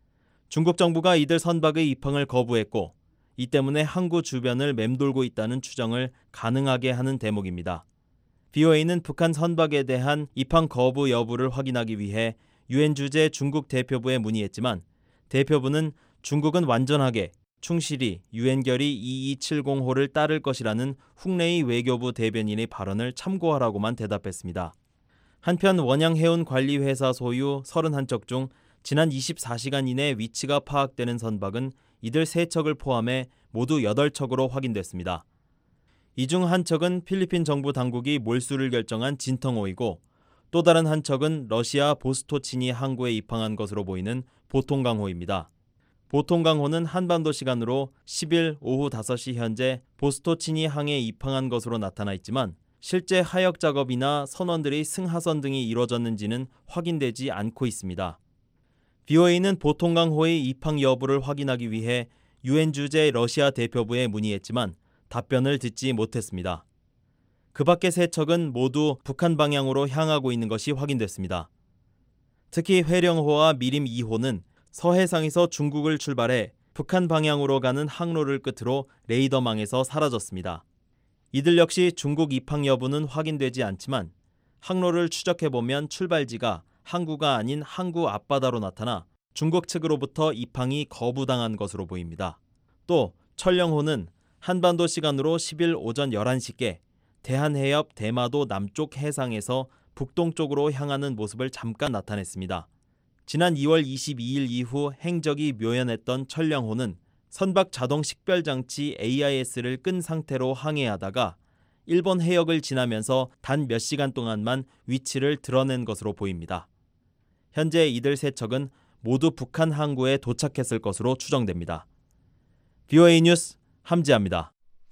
중국 정부가 이들 선박의 입항을 거부했고 이 때문에 항구 주변을 맴돌고 있다는 추정을 가능하게 하는 대목입니다. 브이오에이는 북한 선박에 대한 입항 거부 여부를 확인하기 위해 유엔 주재 중국 대표부에 문의했지만 대표부는 중국은 완전하게 충실히 유엔 결의 이이칠공호를 따를 것이라는 훅레이 외교부 대변인의 발언을 참고하라고만 대답했습니다. 한편 원양해운관리회사 소유 서른한 척 중 지난 이십사 시간 이내 위치가 파악되는 선박은 이들 세 척을 포함해 모두 여덟 척으로 확인됐습니다. 이 중 한 척은 필리핀 정부 당국이 몰수를 결정한 진텅호이고 또 다른 한 척은 러시아 보스토치니 항구에 입항한 것으로 보이는 보통강호입니다. 보통강호는 한반도 시간으로 십일 오후 다섯 시 현재 보스토치니 항에 입항한 것으로 나타나 있지만 실제 하역 작업이나 선원들의 승하선 등이 이루어졌는지는 확인되지 않고 있습니다. 브이오에이는 보통강호의 입항 여부를 확인하기 위해 유엔 주재 러시아 대표부에 문의했지만 답변을 듣지 못했습니다. 그 밖의 세 척은 모두 북한 방향으로 향하고 있는 것이 확인됐습니다. 특히 회령호와 미림 이 호는 서해상에서 중국을 출발해 북한 방향으로 가는 항로를 끝으로 레이더망에서 사라졌습니다. 이들 역시 중국 입항 여부는 확인되지 않지만 항로를 추적해보면 출발지가 항구가 아닌 항구 앞바다로 나타나 중국 측으로부터 입항이 거부당한 것으로 보입니다. 또 철령호는 한반도 시간으로 십일 오전 열한 시께 대한해협 대마도 남쪽 해상에서 북동쪽으로 향하는 모습을 잠깐 나타냈습니다. 지난 이월 이십이일 이후 행적이 묘연했던 철령호는 선박 자동 식별 장치 에이아이에스를 끈 상태로 항해하다가 일본 해역을 지나면서 단 몇 시간 동안만 위치를 드러낸 것으로 보입니다. 현재 이들 세 척은 모두 북한 항구에 도착했을 것으로 추정됩니다. 브이오에이 뉴스 함지아입니다.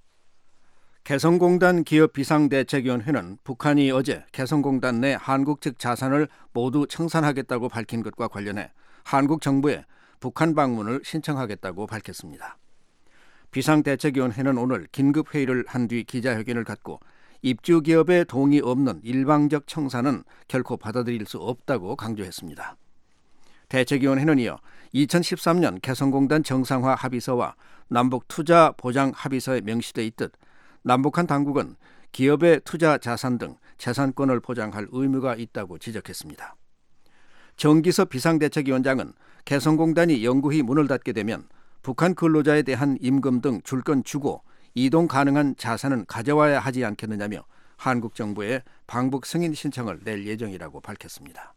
개성공단 기업비상대책위원회는 북한이 어제 개성공단 내 한국 측 자산을 모두 청산하겠다고 밝힌 것과 관련해 한국 정부에 북한 방문을 신청하겠다고 밝혔습니다. 비상대책위원회는 오늘 긴급회의를 한 뒤 기자회견을 갖고 입주기업의 동의 없는 일방적 청산은 결코 받아들일 수 없다고 강조했습니다. 대책위원회는 이어 이천십삼 년 개성공단 정상화 합의서와 남북투자보장합의서에 명시돼 있듯 남북한 당국은 기업의 투자 자산 등 재산권을 보장할 의무가 있다고 지적했습니다. 정기섭 비상대책위원장은 개성공단이 영구히 문을 닫게 되면 북한 근로자에 대한 임금 등 줄 건 주고 이동 가능한 자산은 가져와야 하지 않겠느냐며 한국 정부에 방북 승인 신청을 낼 예정이라고 밝혔습니다.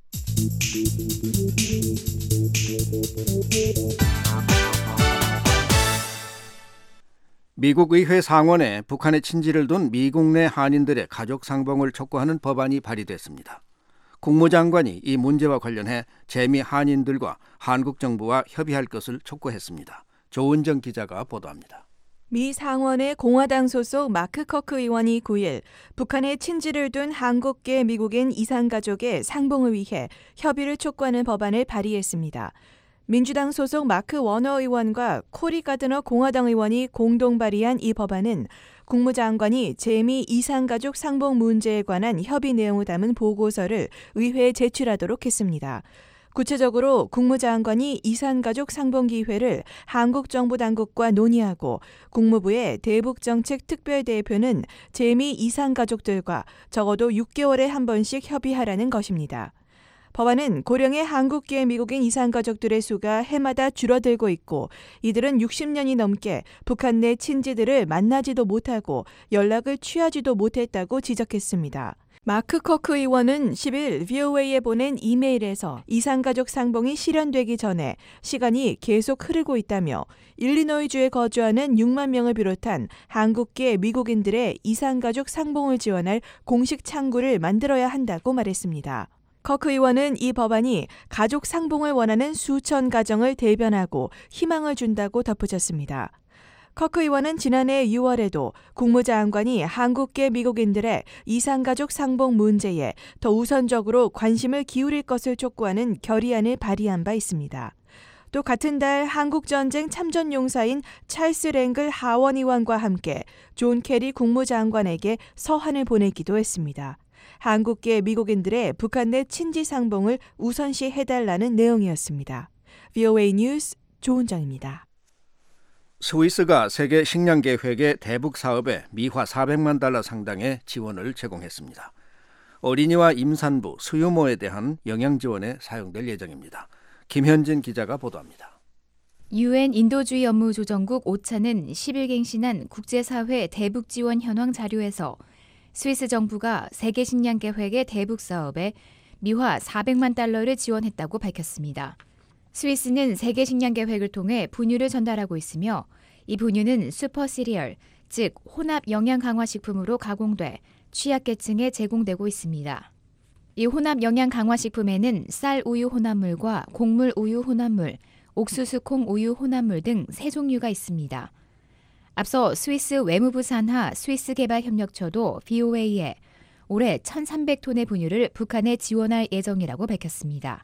미국 의회 상원에 북한의 친지를 둔 미국 내 한인들의 가족 상봉을 촉구하는 법안이 발의됐습니다. 국무장관이 이 문제와 관련해 재미 한인들과 한국 정부와 협의할 것을 촉구했습니다. 조은정 기자가 보도합니다. 미 상원의 공화당 소속 마크 커크 의원이 구일 북한에 친지를 둔 한국계 미국인 이산가족의 상봉을 위해 협의를 촉구하는 법안을 발의했습니다. 민주당 소속 마크 워너 의원과 코리 가드너 공화당 의원이 공동 발의한 이 법안은 국무장관이 재미 이산가족 상봉 문제에 관한 협의 내용을 담은 보고서를 의회에 제출하도록 했습니다. 구체적으로 국무장관이 이산가족 상봉 기회를 한국 정부 당국과 논의하고 국무부의 대북정책 특별대표는 재미 이산가족들과 적어도 육 개월에 한 번씩 협의하라는 것입니다. 법안은 고령의 한국계 미국인 이산가족들의 수가 해마다 줄어들고 있고 이들은 육십 년이 넘게 북한 내 친지들을 만나지도 못하고 연락을 취하지도 못했다고 지적했습니다. 마크 커크 의원은 십일 브이오에이에 보낸 이메일에서 이산가족 상봉이 실현되기 전에 시간이 계속 흐르고 있다며 일리노이주에 거주하는 육만 명을 비롯한 한국계 미국인들의 이산가족 상봉을 지원할 공식 창구를 만들어야 한다고 말했습니다. 커크 의원은 이 법안이 가족 상봉을 원하는 수천 가정을 대변하고 희망을 준다고 덧붙였습니다. 커크 의원은 지난해 유월에도 국무장관이 한국계 미국인들의 이산가족 상봉 문제에 더 우선적으로 관심을 기울일 것을 촉구하는 결의안을 발의한 바 있습니다. 또 같은 달 한국전쟁 참전용사인 찰스 랭글 하원 의원과 함께 존 케리 국무장관에게 서한을 보내기도 했습니다. 한국계 미국인들의 북한 내 친지 상봉을 우선시 해달라는 내용이었습니다. 브이오에이 뉴스 조은정입니다. 스위스가 세계 식량계획의 대북 사업에 미화 사백만 달러 상당의 지원을 제공했습니다. 어린이와 임산부, 수유모에 대한 영양 지원에 사용될 예정입니다. 김현진 기자가 보도합니다. 유엔 인도주의 업무조정국 오차는 십일 갱신한 국제사회 대북지원 현황 자료에서 스위스 정부가 세계 식량계획의 대북 사업에 미화 사백만 달러를 지원했다고 밝혔습니다. 스위스는 세계 식량계획을 통해 분유를 전달하고 있으며 이 분유는 슈퍼 시리얼, 즉 혼합 영양 강화 식품으로 가공돼 취약계층에 제공되고 있습니다. 이 혼합 영양 강화 식품에는 쌀 우유 혼합물과 곡물 우유 혼합물, 옥수수 콩 우유 혼합물 등 세 종류가 있습니다. 앞서 스위스 외무부 산하 스위스개발협력처도 브이오에이에 올해 천삼백 톤의 분유를 북한에 지원할 예정이라고 밝혔습니다.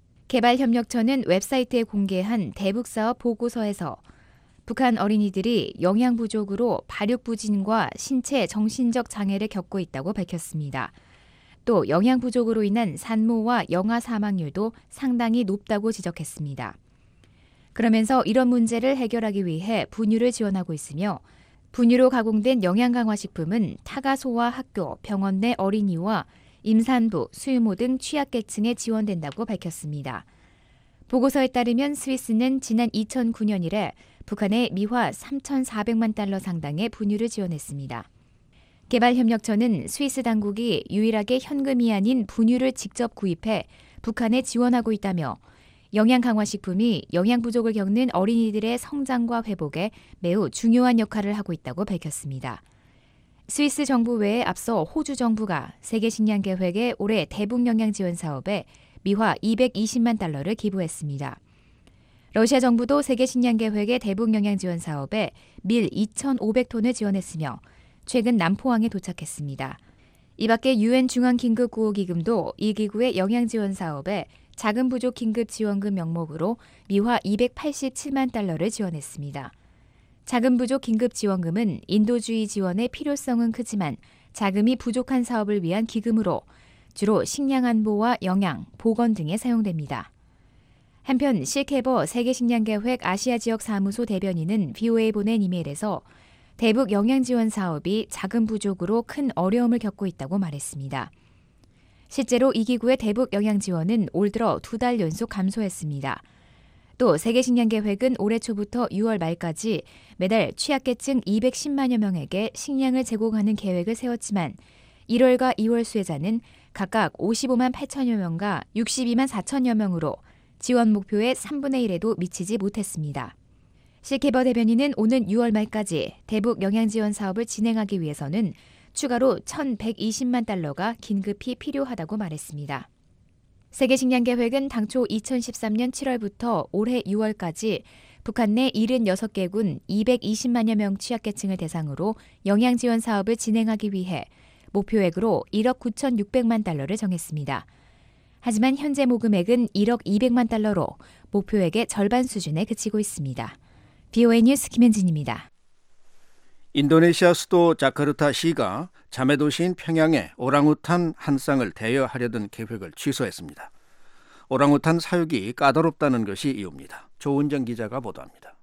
개발협력처는 웹사이트에 공개한 대북사업 보고서에서 북한 어린이들이 영양 부족으로 발육부진과 신체 정신적 장애를 겪고 있다고 밝혔습니다. 또 영양 부족으로 인한 산모와 영아 사망률도 상당히 높다고 지적했습니다. 그러면서 이런 문제를 해결하기 위해 분유를 지원하고 있으며 분유로 가공된 영양 강화 식품은 타가소와 학교, 병원 내 어린이와 임산부, 수유모 등 취약계층에 지원된다고 밝혔습니다. 보고서에 따르면 스위스는 지난 이천구 년 이래 북한에 미화 삼천사백만 달러 상당의 분유를 지원했습니다. 개발협력처는 스위스 당국이 유일하게 현금이 아닌 분유를 직접 구입해 북한에 지원하고 있다며 영양 강화 식품이 영양 부족을 겪는 어린이들의 성장과 회복에 매우 중요한 역할을 하고 있다고 밝혔습니다. 스위스 정부 외에 앞서 호주 정부가 세계 식량 계획의 올해 대북 영양 지원 사업에 미화 이백이십만 달러를 기부했습니다. 러시아 정부도 세계 식량 계획의 대북 영양 지원 사업에 밀 이천오백 톤을 지원했으며 최근 남포항에 도착했습니다. 이 밖에 유엔 중앙긴급구호기금도 이 기구의 영양 지원 사업에 자금 부족 긴급 지원금 명목으로 미화 이백팔십칠만 달러를 지원했습니다. 자금 부족 긴급 지원금은 인도주의 지원의 필요성은 크지만 자금이 부족한 사업을 위한 기금으로 주로 식량 안보와 영양, 보건 등에 사용됩니다. 한편 실케버 세계식량계획 아시아 지역 사무소 대변인은 브이오에이에 보낸 이메일에서 대북 영양 지원 사업이 자금 부족으로 큰 어려움을 겪고 있다고 말했습니다. 실제로 이 기구의 대북 영양 지원은 올 들어 두 달 연속 감소했습니다. 또 세계식량계획은 올해 초부터 유월 말까지 매달 취약계층 이백십만여 명에게 식량을 제공하는 계획을 세웠지만 일월과 이월 수혜자는 각각 오십오만 팔천여 명과 육십이만 사천여 명으로 지원 목표의 삼분의 일에도 미치지 못했습니다. 실케버 대변인은 오는 유월 말까지 대북 영양 지원 사업을 진행하기 위해서는 추가로 천백이십만 달러가 긴급히 필요하다고 말했습니다. 세계식량계획은 당초 이천십삼 년 칠월부터 올해 유월까지 북한 내 칠십육 개군 이백이십만여 명 취약계층을 대상으로 영양 지원 사업을 진행하기 위해 목표액으로 일억 구천육백만 달러를 정했습니다. 하지만 현재 모금액은 일억 이백만 달러로 목표액의 절반 수준에 그치고 있습니다. 브이오에이 뉴스 김현진입니다. 인도네시아 수도 자카르타 시가 자매도시인 평양에 오랑우탄 한 쌍을 대여하려던 계획을 취소했습니다. 오랑우탄 사육이 까다롭다는 것이 이유입니다. 조은정 기자가 보도합니다.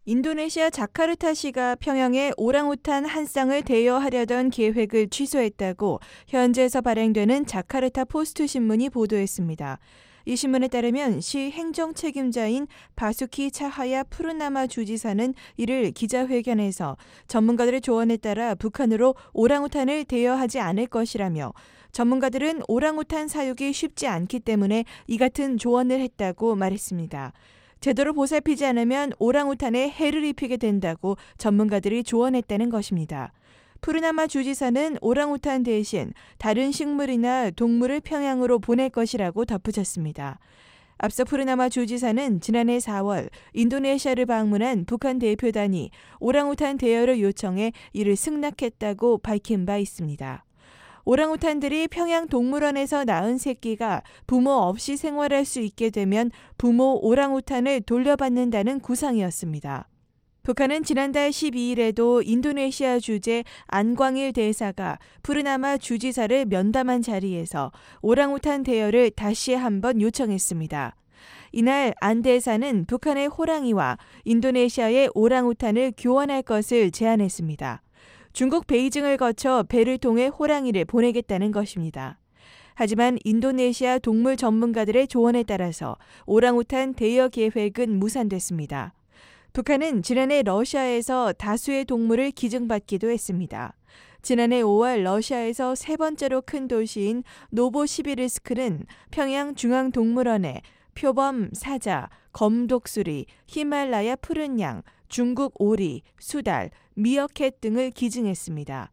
인도네시아 자카르타시가 평양에 오랑우탄 한 쌍을 대여하려던 계획을 취소했다고 현지에서 발행되는 자카르타 포스트 신문이 보도했습니다. 이 신문에 따르면 시 행정 책임자인 바수키 차하야 푸르나마 주지사는 이를 기자회견에서 전문가들의 조언에 따라 북한으로 오랑우탄을 대여하지 않을 것이라며 전문가들은 오랑우탄 사육이 쉽지 않기 때문에 이 같은 조언을 했다고 말했습니다. 제대로 보살피지 않으면 오랑우탄에 해를 입히게 된다고 전문가들이 조언했다는 것입니다. 푸르나마 주지사는 오랑우탄 대신 다른 식물이나 동물을 평양으로 보낼 것이라고 덧붙였습니다. 앞서 푸르나마 주지사는 지난해 사월 인도네시아를 방문한 북한 대표단이 오랑우탄 대여를 요청해 이를 승낙했다고 밝힌 바 있습니다. 오랑우탄들이 평양 동물원에서 낳은 새끼가 부모 없이 생활할 수 있게 되면 부모 오랑우탄을 돌려받는다는 구상이었습니다. 북한은 지난달 십이일에도 인도네시아 주재 안광일 대사가 푸르나마 주지사를 면담한 자리에서 오랑우탄 대여를 다시 한번 요청했습니다. 이날 안 대사는 북한의 호랑이와 인도네시아의 오랑우탄을 교환할 것을 제안했습니다. 중국 베이징을 거쳐 배를 통해 호랑이를 보내겠다는 것입니다. 하지만 인도네시아 동물 전문가들의 조언에 따라서 오랑우탄 대여 계획은 무산됐습니다. 북한은 지난해 러시아에서 다수의 동물을 기증받기도 했습니다. 지난해 오월 러시아에서 세 번째로 큰 도시인 노보시비르스크는 평양 중앙동물원에 표범, 사자, 검독수리, 히말라야 푸른 양, 중국 오리, 수달, 미어캣 등을 기증했습니다.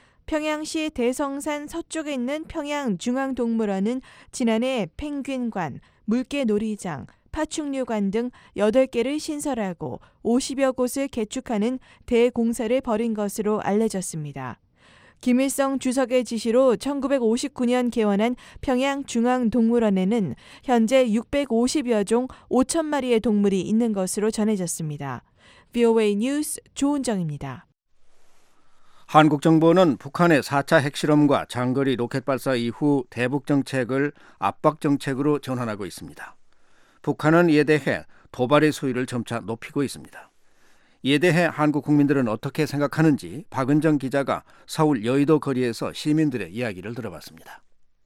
평양시 대성산 서쪽에 있는 평양중앙동물원은 지난해 펭귄관, 물개놀이장, 파충류관 등 여덟 개를 신설하고 오십여 곳을 개축하는 대공사를 벌인 것으로 알려졌습니다. 김일성 주석의 지시로 천구백오십구년 개원한 평양중앙동물원에는 현재 육백오십여 종 오천 마리의 동물이 있는 것으로 전해졌습니다. 브이오에이 뉴스 조은정입니다. 한국 정부는 북한의 사 차 핵실험과 장거리 로켓 발사 이후 대북 정책을 압박 정책으로 전환하고 있습니다. 북한은 이에 대해 도발의 수위를 점차 높이고 있습니다. 이에 대해 한국 국민들은 어떻게 생각하는지 박은정 기자가 서울 여의도 거리에서 시민들의 이야기를 들어봤습니다.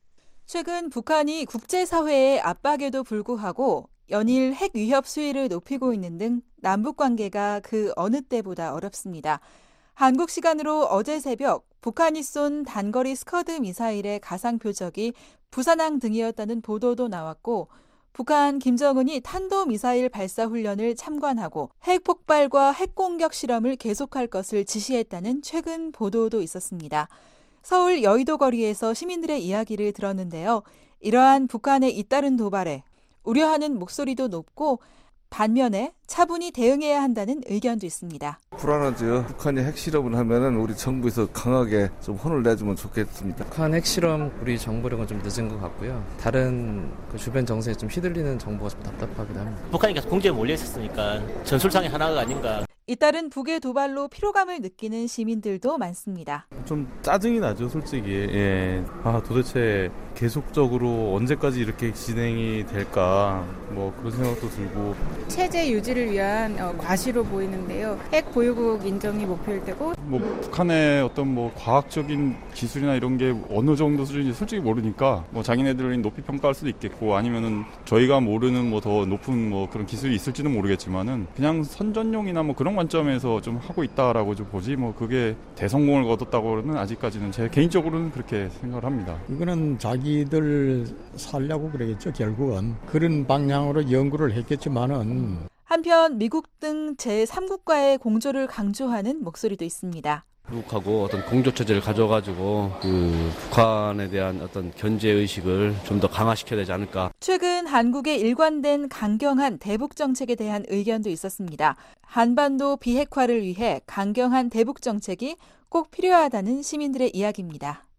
최근 북한이 국제사회의 압박에도 불구하고 연일 핵 위협 수위를 높이고 있는 등 남북 관계가 그 어느 때보다 어렵습니다. 한국 시간으로 어제 새벽 북한이 쏜 단거리 스커드 미사일의 가상 표적이 부산항 등이었다는 보도도 나왔고 북한 김정은이 탄도미사일 발사 훈련을 참관하고 핵 폭발과 핵 공격 실험을 계속할 것을 지시했다는 최근 보도도 있었습니다. 서울 여의도 거리에서 시민들의 이야기를 들었는데요. 이러한 북한의 잇따른 도발에 우려하는 목소리도 높고 반면에 차분히 대응해야 한다는 의견도 있습니다. 불안하죠. 북한이 핵실험을 하면은 우리 정부에서 강하게 좀 혼을 내주면 좋겠습니다. 북한 핵실험 우리 정부력은 좀 늦은 것 같고요. 다른 그 주변 정세에 좀 휘둘리는 정부가 좀 답답하기도 합니다. 북한이 계속 공지에 몰려 있었으니까 전술상의 하나가 아닌가. 잇따른 북의 도발로 피로감을 느끼는 시민들도 많습니다. 좀 짜증이 나죠, 솔직히. 예. 아, 도대체 계속적으로 언제까지 이렇게 진행이 될까, 뭐 그런 생각도 들고. 체제 유지를 위한 과시로 보이는데요. 핵 보유국 인정이 목표일 테고. 뭐 북한의 어떤 뭐 과학적인 기술이나 이런 게 어느 정도 수준인지 솔직히 모르니까 뭐 자기네들이 높이 평가할 수도 있겠고 아니면은 저희가 모르는 뭐 더 높은 뭐 그런 기술이 있을지는 모르겠지만은 그냥 선전용이나 뭐 그런 관점에서 좀 하고 있다라고 좀 보지 뭐 그게 대성공을 거뒀다고는 아직까지는 제 개인적으로는 그렇게 생각을 합니다. 이거는 자기들 살려고 그러겠죠. 결국은 그런 방향으로 연구를 했겠지만은 한편 미국 등 제삼 국과의 공조를 강조하는 목소리도 있습니다. 미국하고 어떤 공조 체제를 가져가지고 그 북한에 대한 어떤 견제 의식을 좀 더 강화시켜야 되지 않을까. 최근 한국의 일관된 강경한 대북 정책에 대한 의견도 있었습니다. 한반도 비핵화를 위해 강경한 대북 정책이 꼭 필요하다는 시민들의 이야기입니다.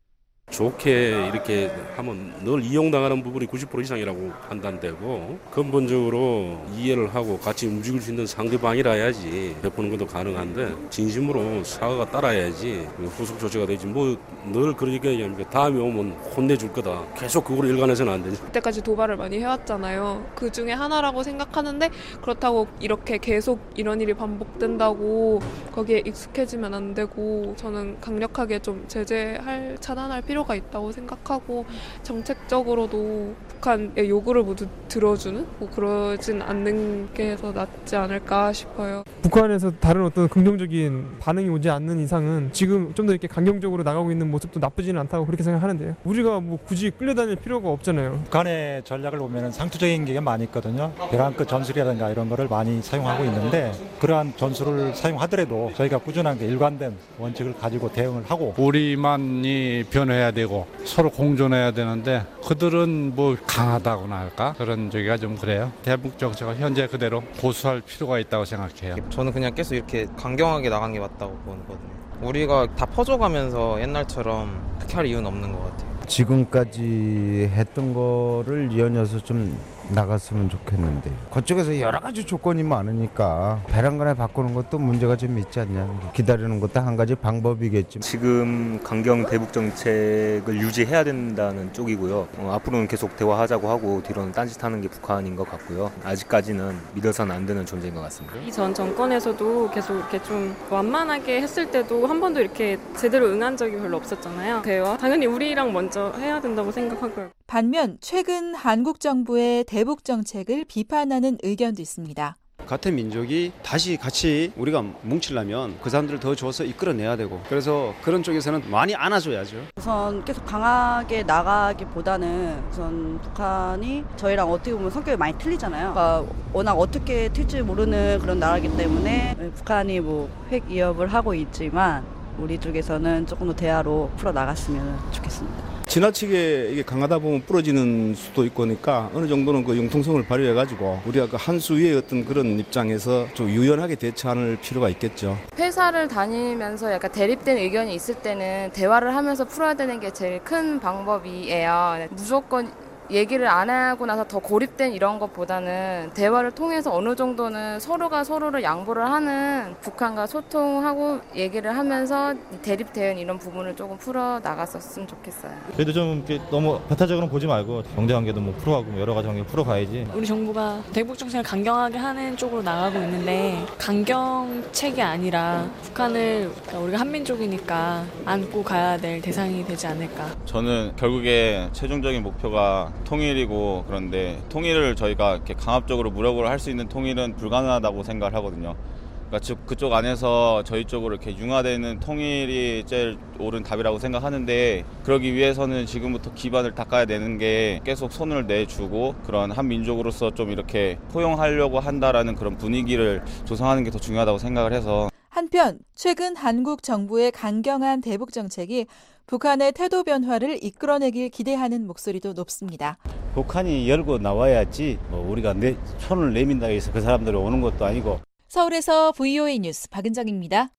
좋게 이렇게 하면 늘 이용당하는 부분이 구십 퍼센트 이상이라고 판단되고 근본적으로 이해를 하고 같이 움직일 수 있는 상대방이라 해야지 베푸는 것도 가능한데 진심으로 사과가 따라야지 후속 조치가 되지 뭐 늘 그러니까 얘기합니다. 다음에 오면 혼내줄 거다. 계속 그걸 일관해서는 안 되지. 그때까지 도발을 많이 해왔잖아요. 그 중에 하나라고 생각하는데 그렇다고 이렇게 계속 이런 일이 반복된다고 거기에 익숙해지면 안 되고 저는 강력하게 좀 제재할 차단할 필요가 있다고 생각하고 정책적으로도 북한의 요구를 모두 들어주는 뭐 그러진 않는 게 더 낫지 않을까 싶어요. 북한에서 다른 어떤 긍정적인 반응이 오지 않는 이상은 지금 좀 더 이렇게 강경적으로 나가고 있는 모습도 나쁘지는 않다고 그렇게 생각하는데요. 우리가 뭐 굳이 끌려다닐 필요가 없잖아요. 북한의 전략을 보면 상투적인 게 많이 있거든요. 벼랑끝 전술이라든가 이런 거를 많이 사용하고 있는데 그러한 전술을 사용하더라도 저희가 꾸준하게 일관된 원칙을 가지고 대응을 하고 우리만이 변해야 되고 서로 공존해야 되는데 그들은 뭐 강하다고나 할까? 그런 저기가 좀 그래요. 대북 정책을 현재 그대로 고수할 필요가 있다고 생각해요. 저는 그냥 계속 이렇게 강경하게 나간 게 맞다고 보거든요. 우리가 다 퍼져가면서 옛날처럼 그렇게 할 이유는 없는 것 같아요. 지금까지 했던 거를 이어서 좀 나갔으면 좋겠는데 그쪽에서 여러 가지 조건이 많으니까 배란간에 바꾸는 것도 문제가 좀 있지 않냐. 기다리는 것도 한 가지 방법이겠지. 지금 강경 대북 정책을 유지해야 된다는 쪽이고요. 어, 앞으로는 계속 대화하자고 하고 뒤로는 딴짓하는 게 북한인 것 같고요. 아직까지는 믿어서는 안 되는 존재인 것 같습니다. 이 전 정권에서도 계속 이렇게 좀 완만하게 했을 때도 한 번도 이렇게 제대로 응한 적이 별로 없었잖아요. 대화 당연히 우리랑 먼저 해야 된다고 생각하고요. 반면 최근 한국 정부의 대북 정책을 비판하는 의견도 있습니다. 같은 민족이 다시 같이 우리가 뭉치려면 그 사람들을 더 줘서 이끌어내야 되고 그래서 그런 쪽에서는 많이 안아줘야죠. 우선 계속 강하게 나가기보다는 우선 북한이 저희랑 어떻게 보면 성격이 많이 틀리잖아요. 그러니까 워낙 어떻게 튈지 모르는 그런 나라이기 때문에 북한이 뭐 핵 위협을 하고 있지만 우리 쪽에서는 조금 더 대화로 풀어나갔으면 좋겠습니다. 지나치게 이게 강하다 보면 부러지는 수도 있고 하니까 어느 정도는 그 융통성을 발휘해가지고 우리가 그 한 수 위의 어떤 그런 입장에서 좀 유연하게 대처할 필요가 있겠죠. 회사를 다니면서 약간 대립된 의견이 있을 때는 대화를 하면서 풀어야 되는 게 제일 큰 방법이에요. 무조건 얘기를 안 하고 나서 더 고립된 이런 것보다는 대화를 통해서 어느 정도는 서로가 서로를 양보를 하는 북한과 소통하고 얘기를 하면서 대립된 이런 부분을 조금 풀어 나갔었으면 좋겠어요. 그래도 좀 너무 배타적으로 보지 말고 경제관계도 뭐 풀어가고 여러 가지 관계 풀어가야지. 우리 정부가 대북 정책을 강경하게 하는 쪽으로 나가고 있는데 강경책이 아니라 북한을 우리가 한민족이니까 안고 가야 될 대상이 되지 않을까. 저는 결국에 최종적인 목표가 통일이고 그런데 통일을 저희가 이렇게 강압적으로 무력으로 할 수 있는 통일은 불가능하다고 생각을 하거든요. 그러니까 즉 그쪽 안에서 저희 쪽으로 이렇게 융화되는 통일이 제일 옳은 답이라고 생각하는데 그러기 위해서는 지금부터 기반을 닦아야 되는 게 계속 손을 내주고 그런 한 민족으로서 좀 이렇게 포용하려고 한다라는 그런 분위기를 조성하는 게 더 중요하다고 생각을 해서. 한편 최근 한국 정부의 강경한 대북 정책이 북한의 태도 변화를 이끌어내길 기대하는 목소리도 높습니다. 북한이 열고 나와야지 뭐 우리가 내, 손을 내민다고 해서 그 사람들이 오는 것도 아니고. 서울에서 브이오에이 뉴스 박은정입니다.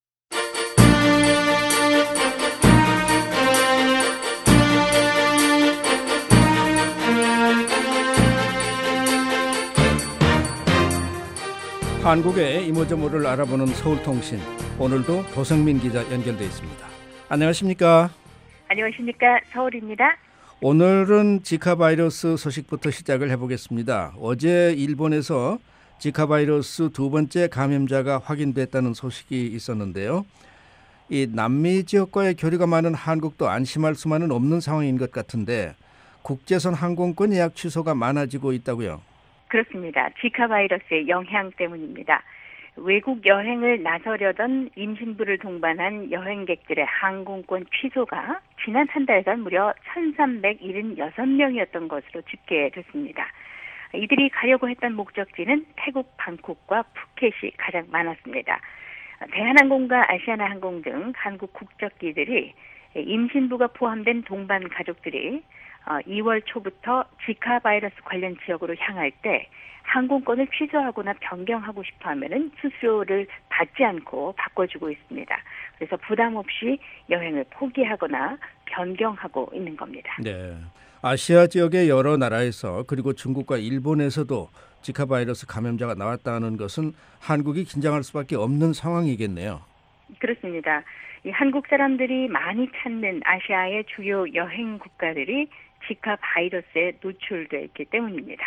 한국의 이모저모를 알아보는 서울통신. 오늘도 도성민 기자 연결돼 있습니다. 안녕하십니까? 안녕하십니까? 서울입니다. 오늘은 지카 바이러스 소식부터 시작을 해보겠습니다. 어제 일본에서 지카 바이러스 두 번째 감염자가 확인됐다는 소식이 있었는데요. 이 남미 지역과의 교류가 많은 한국도 안심할 수만은 없는 상황인 것 같은데 국제선 항공권 예약 취소가 많아지고 있다고요? 그렇습니다. 지카 바이러스의 영향 때문입니다. 외국 여행을 나서려던 임신부를 동반한 여행객들의 항공권 취소가 지난 한 달간 무려 천삼백칠십육 명이었던 것으로 집계됐습니다. 이들이 가려고 했던 목적지는 태국 방콕과 푸켓이 가장 많았습니다. 대한항공과 아시아나항공 등 한국 국적기들이 임신부가 포함된 동반 가족들이 어, 이월 초부터 지카 바이러스 관련 지역으로 향할 때 항공권을 취소하거나 변경하고 싶어 하면은 수수료를 받지 않고 바꿔주고 있습니다. 그래서 부담 없이 여행을 포기하거나 변경하고 있는 겁니다. 네. 아시아 지역의 여러 나라에서 그리고 중국과 일본에서도 지카 바이러스 감염자가 나왔다는 것은 한국이 긴장할 수밖에 없는 상황이겠네요. 그렇습니다. 이 한국 사람들이 많이 찾는 아시아의 주요 여행 국가들이 지카 바이러스에 노출되어 있기 때문입니다.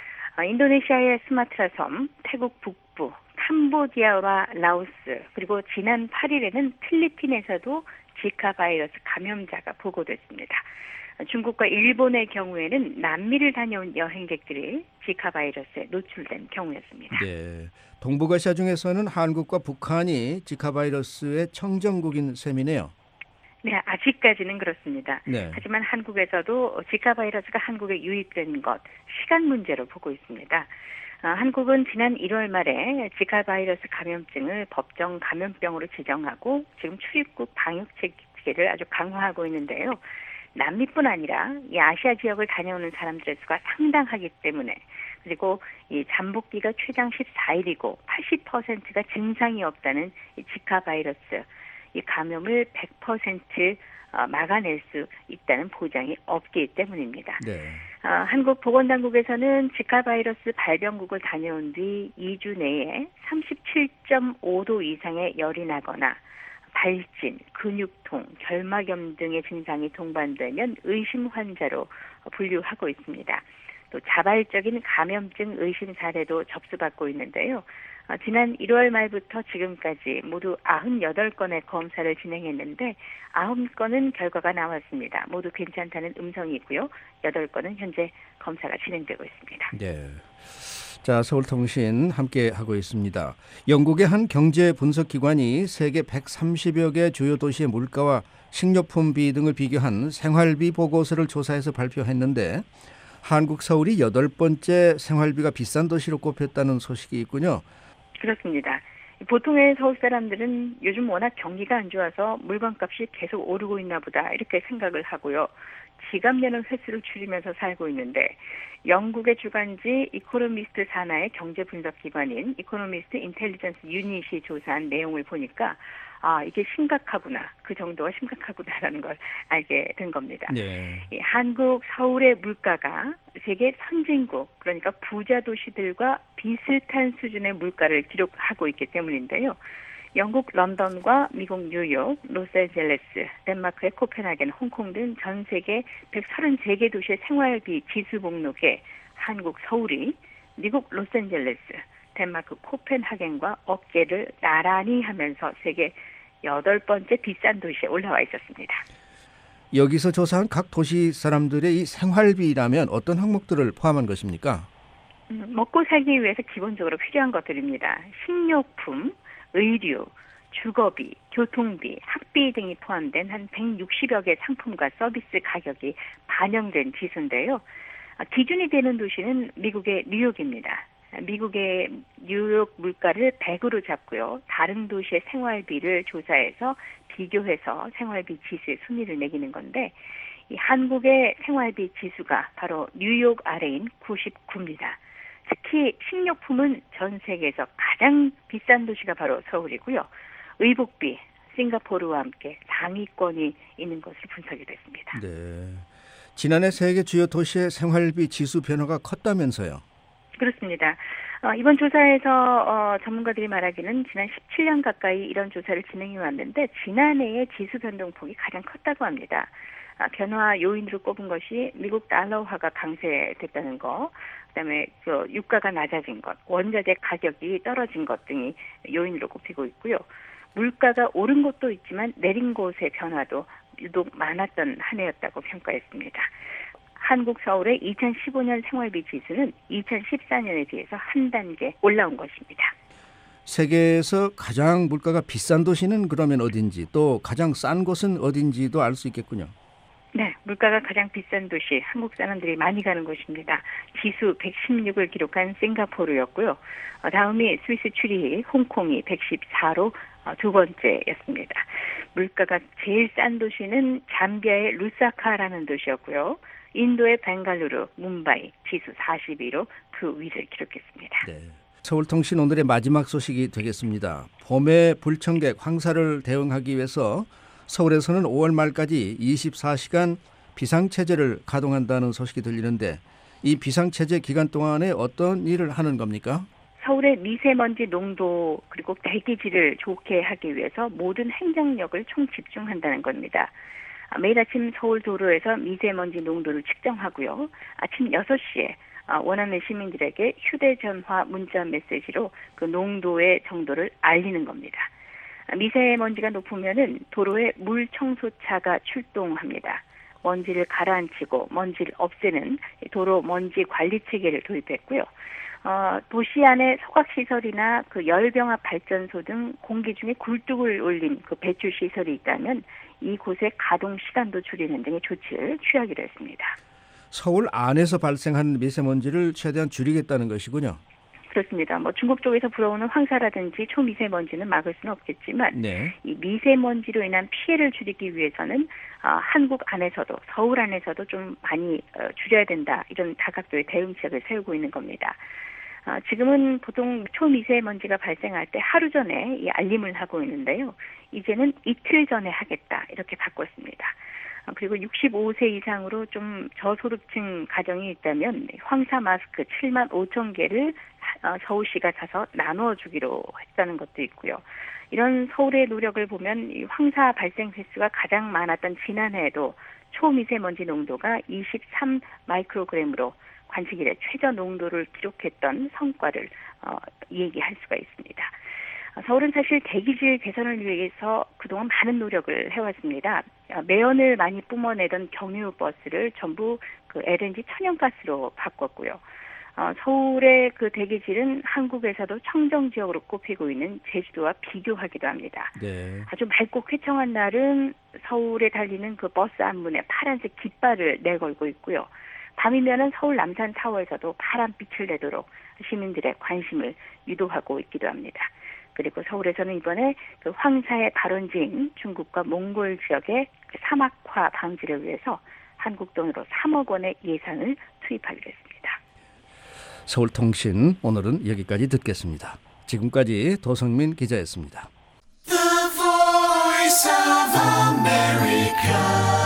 인도네시아의 수마트라 섬, 태국 북부, 캄보디아와 라오스, 그리고 지난 팔 일에는 필리핀에서도 지카 바이러스 감염자가 보고됐습니다. 중국과 일본의 경우에는 남미를 다녀온 여행객들이 지카 바이러스에 노출된 경우였습니다. 네, 동북아시아 중에서는 한국과 북한이 지카 바이러스의 청정국인 셈이네요. 네, 아직까지는 그렇습니다. 네. 하지만 한국에서도 지카 바이러스가 한국에 유입된 것, 시간 문제로 보고 있습니다. 어, 한국은 지난 일월 말에 지카 바이러스 감염증을 법정 감염병으로 지정하고 지금 출입국 방역 체계를 아주 강화하고 있는데요. 남미뿐 아니라 이 아시아 지역을 다녀오는 사람들의 수가 상당하기 때문에, 그리고 이 잠복기가 최장 십사 일이고 팔십 퍼센트가 증상이 없다는 이 지카 바이러스, 이 감염을 백 퍼센트 막아낼 수 있다는 보장이 없기 때문입니다. 네. 어, 한국 보건당국에서는 지카 바이러스 발병국을 다녀온 뒤 이 주 내에 삼십칠 점 오 도 이상의 열이 나거나 발진, 근육통, 결막염 등의 증상이 동반되면 의심 환자로 분류하고 있습니다. 또 자발적인 감염증 의심 사례도 접수받고 있는데요. 어, 지난 일월 말부터 지금까지 모두 구십팔 건의 검사를 진행했는데 아홉 건은 결과가 나왔습니다. 모두 괜찮다는 음성이고요. 여덟 건은 현재 검사가 진행되고 있습니다. 네. 자, 서울통신 함께 하고 있습니다. 영국의 한 경제 분석 기관이 세계 백삼십여 개 주요 도시의 물가와 식료품비 등을 비교한 생활비 보고서를 조사해서 발표했는데 한국 서울이 여덟 번째 생활비가 비싼 도시로 꼽혔다는 소식이 있군요. 그렇습니다. 보통의 서울 사람들은 요즘 워낙 경기가 안 좋아서 물건값이 계속 오르고 있나 보다 이렇게 생각을 하고요. 지갑 내는 횟수를 줄이면서 살고 있는데 영국의 주간지 이코노미스트 산하의 경제 분석 기관인 이코노미스트 인텔리전스 유닛이 조사한 내용을 보니까 아, 이게 심각하구나. 그 정도가 심각하구나라는 걸 알게 된 겁니다. 네. 이 한국 서울의 물가가 세계 선진국, 그러니까 부자 도시들과 비슷한 수준의 물가를 기록하고 있기 때문인데요. 영국 런던과 미국 뉴욕, 로스앤젤레스, 덴마크의 코펜하겐, 홍콩 등 전 세계 백삼십삼 개 도시의 생활비 지수 목록에 한국 서울이 미국 로스앤젤레스, 덴마크 코펜하겐과 어깨를 나란히 하면서 세계 여덟 번째 비싼 도시에 올라와 있었습니다. 여기서 조사한 각 도시 사람들의 이 생활비라면 어떤 항목들을 포함한 것입니까? 음, 먹고 살기 위해서 기본적으로 필요한 것들입니다. 식료품, 의류, 주거비, 교통비, 학비 등이 포함된 한 백육십여 개 상품과 서비스 가격이 반영된 지수인데요. 기준이 되는 도시는 미국의 뉴욕입니다. 미국의 뉴욕 물가를 백으로 잡고요. 다른 도시의 생활비를 조사해서 비교해서 생활비 지수의 순위를 매기는 건데 이 한국의 생활비 지수가 바로 뉴욕 아래인 구십구입니다. 특히 식료품은 전 세계에서 가장 비싼 도시가 바로 서울이고요. 의복비, 싱가포르와 함께 상위권이 있는 것으로 분석이 됐습니다. 네. 지난해 세계 주요 도시의 생활비 지수 변화가 컸다면서요? 그렇습니다. 어, 이번 조사에서 어, 전문가들이 말하기는 지난 십칠 년 가까이 이런 조사를 진행해 왔는데 지난해의 지수 변동폭이 가장 컸다고 합니다. 아, 변화 요인으로 꼽은 것이 미국 달러화가 강세됐다는 거, 그다음에 그 유가가 낮아진 것, 원자재 가격이 떨어진 것 등이 요인으로 꼽히고 있고요. 물가가 오른 곳도 있지만 내린 곳의 변화도 유독 많았던 한 해였다고 평가했습니다. 한국 서울의 이천십오 년 생활비 지수는 이천십사 년에 비해서 한 단계 올라온 것입니다. 세계에서 가장 물가가 비싼 도시는 그러면 어딘지, 또 가장 싼 곳은 어딘지도 알 수 있겠군요. 네, 물가가 가장 비싼 도시, 한국 사람들이 많이 가는 곳입니다. 지수 백십육을 기록한 싱가포르였고요. 어, 다음이 스위스 추리히, 홍콩이 백십사로 어, 두 번째였습니다. 물가가 제일 싼 도시는 잠비아의 루사카라는 도시였고요. 인도의 벵갈루루, 뭄바이 지수 사십이 로 그 위를 기록했습니다. 네. 서울통신 오늘의 마지막 소식이 되겠습니다. 봄의 불청객 황사를 대응하기 위해서 서울에서는 오월 말까지 이십사 시간 비상체제를 가동한다는 소식이 들리는데 이 비상체제 기간 동안에 어떤 일을 하는 겁니까? 서울의 미세먼지 농도 그리고 대기질을 좋게 하기 위해서 모든 행정력을 총집중한다는 겁니다. 매일 아침 서울 도로에서 미세먼지 농도를 측정하고요. 아침 여섯 시에 원하는 시민들에게 휴대전화 문자 메시지로 그 농도의 정도를 알리는 겁니다. 미세먼지가 높으면은 도로에 물 청소차가 출동합니다. 먼지를 가라앉히고 먼지를 없애는 도로 먼지 관리 체계를 도입했고요. 어, 도시 안에 소각시설이나 그 열병합 발전소 등 공기 중에 굴뚝을 올린 그 배출 시설이 있다면 이곳의 가동 시간도 줄이는 등의 조치를 취하기로 했습니다. 서울 안에서 발생하는 미세먼지를 최대한 줄이겠다는 것이군요. 그렇습니다. 뭐 중국 쪽에서 불어오는 황사라든지 초미세먼지는 막을 수는 없겠지만 네. 이 미세먼지로 인한 피해를 줄이기 위해서는 어, 한국 안에서도 서울 안에서도 좀 많이 어, 줄여야 된다. 이런 다각도의 대응책을 세우고 있는 겁니다. 어, 지금은 보통 초미세먼지가 발생할 때 하루 전에 이 알림을 하고 있는데요. 이제는 이틀 전에 하겠다. 이렇게 바꿨습니다. 어, 그리고 육십오 세 이상으로 좀 저소득층 가정이 있다면 황사 마스크 칠만 오천 개를 어, 서울시가 사서 나눠주기로 했다는 것도 있고요. 이런 서울의 노력을 보면 이 황사 발생 횟수가 가장 많았던 지난해에도 초미세먼지 농도가 이십삼 마이크로그램으로 관측 이래 최저 농도를 기록했던 성과를 어, 얘기할 수가 있습니다. 어, 서울은 사실 대기질 개선을 위해서 그동안 많은 노력을 해왔습니다. 어, 매연을 많이 뿜어내던 경유버스를 전부 그 엘엔지 천연가스로 바꿨고요. 어, 서울의 그 대기질은 한국에서도 청정 지역으로 꼽히고 있는 제주도와 비교하기도 합니다. 네. 아주 맑고 쾌청한 날은 서울에 달리는 그 버스 앞문에 파란색 깃발을 내걸고 있고요. 밤이면은 서울 남산 타워에서도 파란빛을 내도록 시민들의 관심을 유도하고 있기도 합니다. 그리고 서울에서는 이번에 그 황사의 발원지인 중국과 몽골 지역의 그 사막화 방지를 위해서 한국 돈으로 삼억 원의 예산을 투입하기로 했습니다. 서울통신 오늘은 여기까지 듣겠습니다. 지금까지 도성민 기자였습니다. The Voice of America,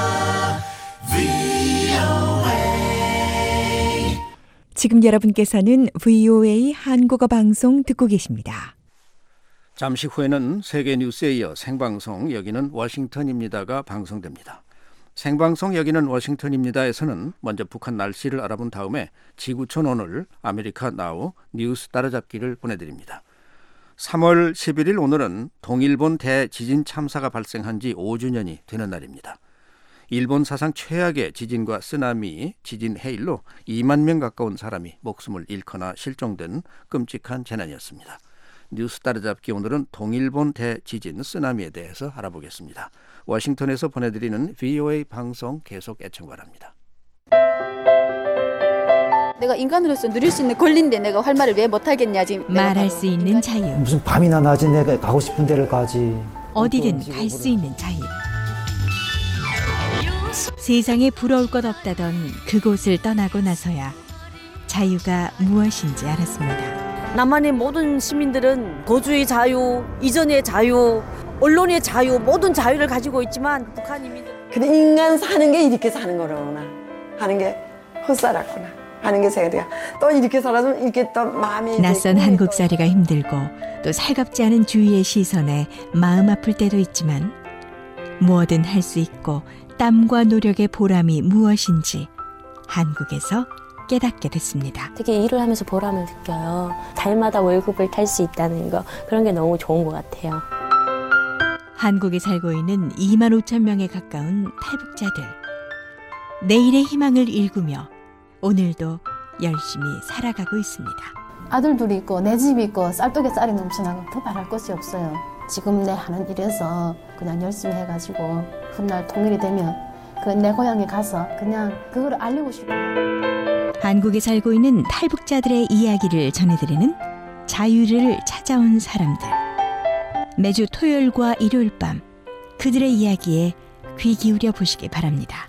브이오에이. 지금 여러분께서는 브이오에이 한국어 방송 듣고 계십니다. 잠시 후에는 세계 뉴스에 이어 생방송 여기는 워싱턴입니다가 방송됩니다. 생방송 여기는 워싱턴입니다에서는 먼저 북한 날씨를 알아본 다음에 지구촌 오늘 아메리카 나우 뉴스 따라잡기를 보내드립니다. 삼월 십일일 오늘은 동일본 대지진 참사가 발생한 지 오 주년이 되는 날입니다. 일본 사상 최악의 지진과 쓰나미, 지진 해일로 이만 명 가까운 사람이 목숨을 잃거나 실종된 끔찍한 재난이었습니다. 뉴스 따라잡기 오늘은 동일본 대지진 쓰나미에 대해서 알아보겠습니다. 워싱턴에서 보내드리는 브이오에이 방송 계속 애청 바랍니다. 내가 인간으로서 누릴 수 있는 권리인데 내가 할 말을 왜 못하겠냐 지금. 말할 수 있는 자유. 무슨 밤이나 낮에 내가 가고 싶은 데를 가지. 어디든 갈 수 있는 자유. 세상에 부러울 것 없다던 그곳을 떠나고 나서야 자유가 무엇인지 알았습니다. 남한의 모든 시민들은 거주의 자유, 이전의 자유, 언론의 자유, 모든 자유를 가지고 있지만 북한 이민은 근데 인간 사는 게 이렇게 사는 거로구나 하는 게 헛살았구나 하는 게 생각돼요. 또 이렇게 살아서 이렇게 또 마음이 낯선 한국살이가 힘들고 또 살갑지 않은 주위의 시선에 마음 아플 때도 있지만 뭐든 할 수 있고 땀과 노력의 보람이 무엇인지 한국에서 깨닫게 됐습니다. 되게 일을 하면서 보람을 느껴요. 달마다 월급을 탈 수 있다는 거 그런 게 너무 좋은 것 같아요. 한국에 살고 있는 이만 오천 명에 가까운 탈북자들. 내일의 희망을 일구며 오늘도 열심히 살아가고 있습니다. 아들 둘이 있고 내 집이 있고 쌀떡에 쌀이 넘쳐나고 더 바랄 것이 없어요. 지금 내 하는 일에서 그냥 열심히 해가지고 훗날 통일이 되면 그 내 고향에 가서 그냥 그걸 알리고 싶어요. 한국에 살고 있는 탈북자들의 이야기를 전해드리는 자유를 찾아온 사람들. 매주 토요일과 일요일 밤 그들의 이야기에 귀 기울여 보시기 바랍니다.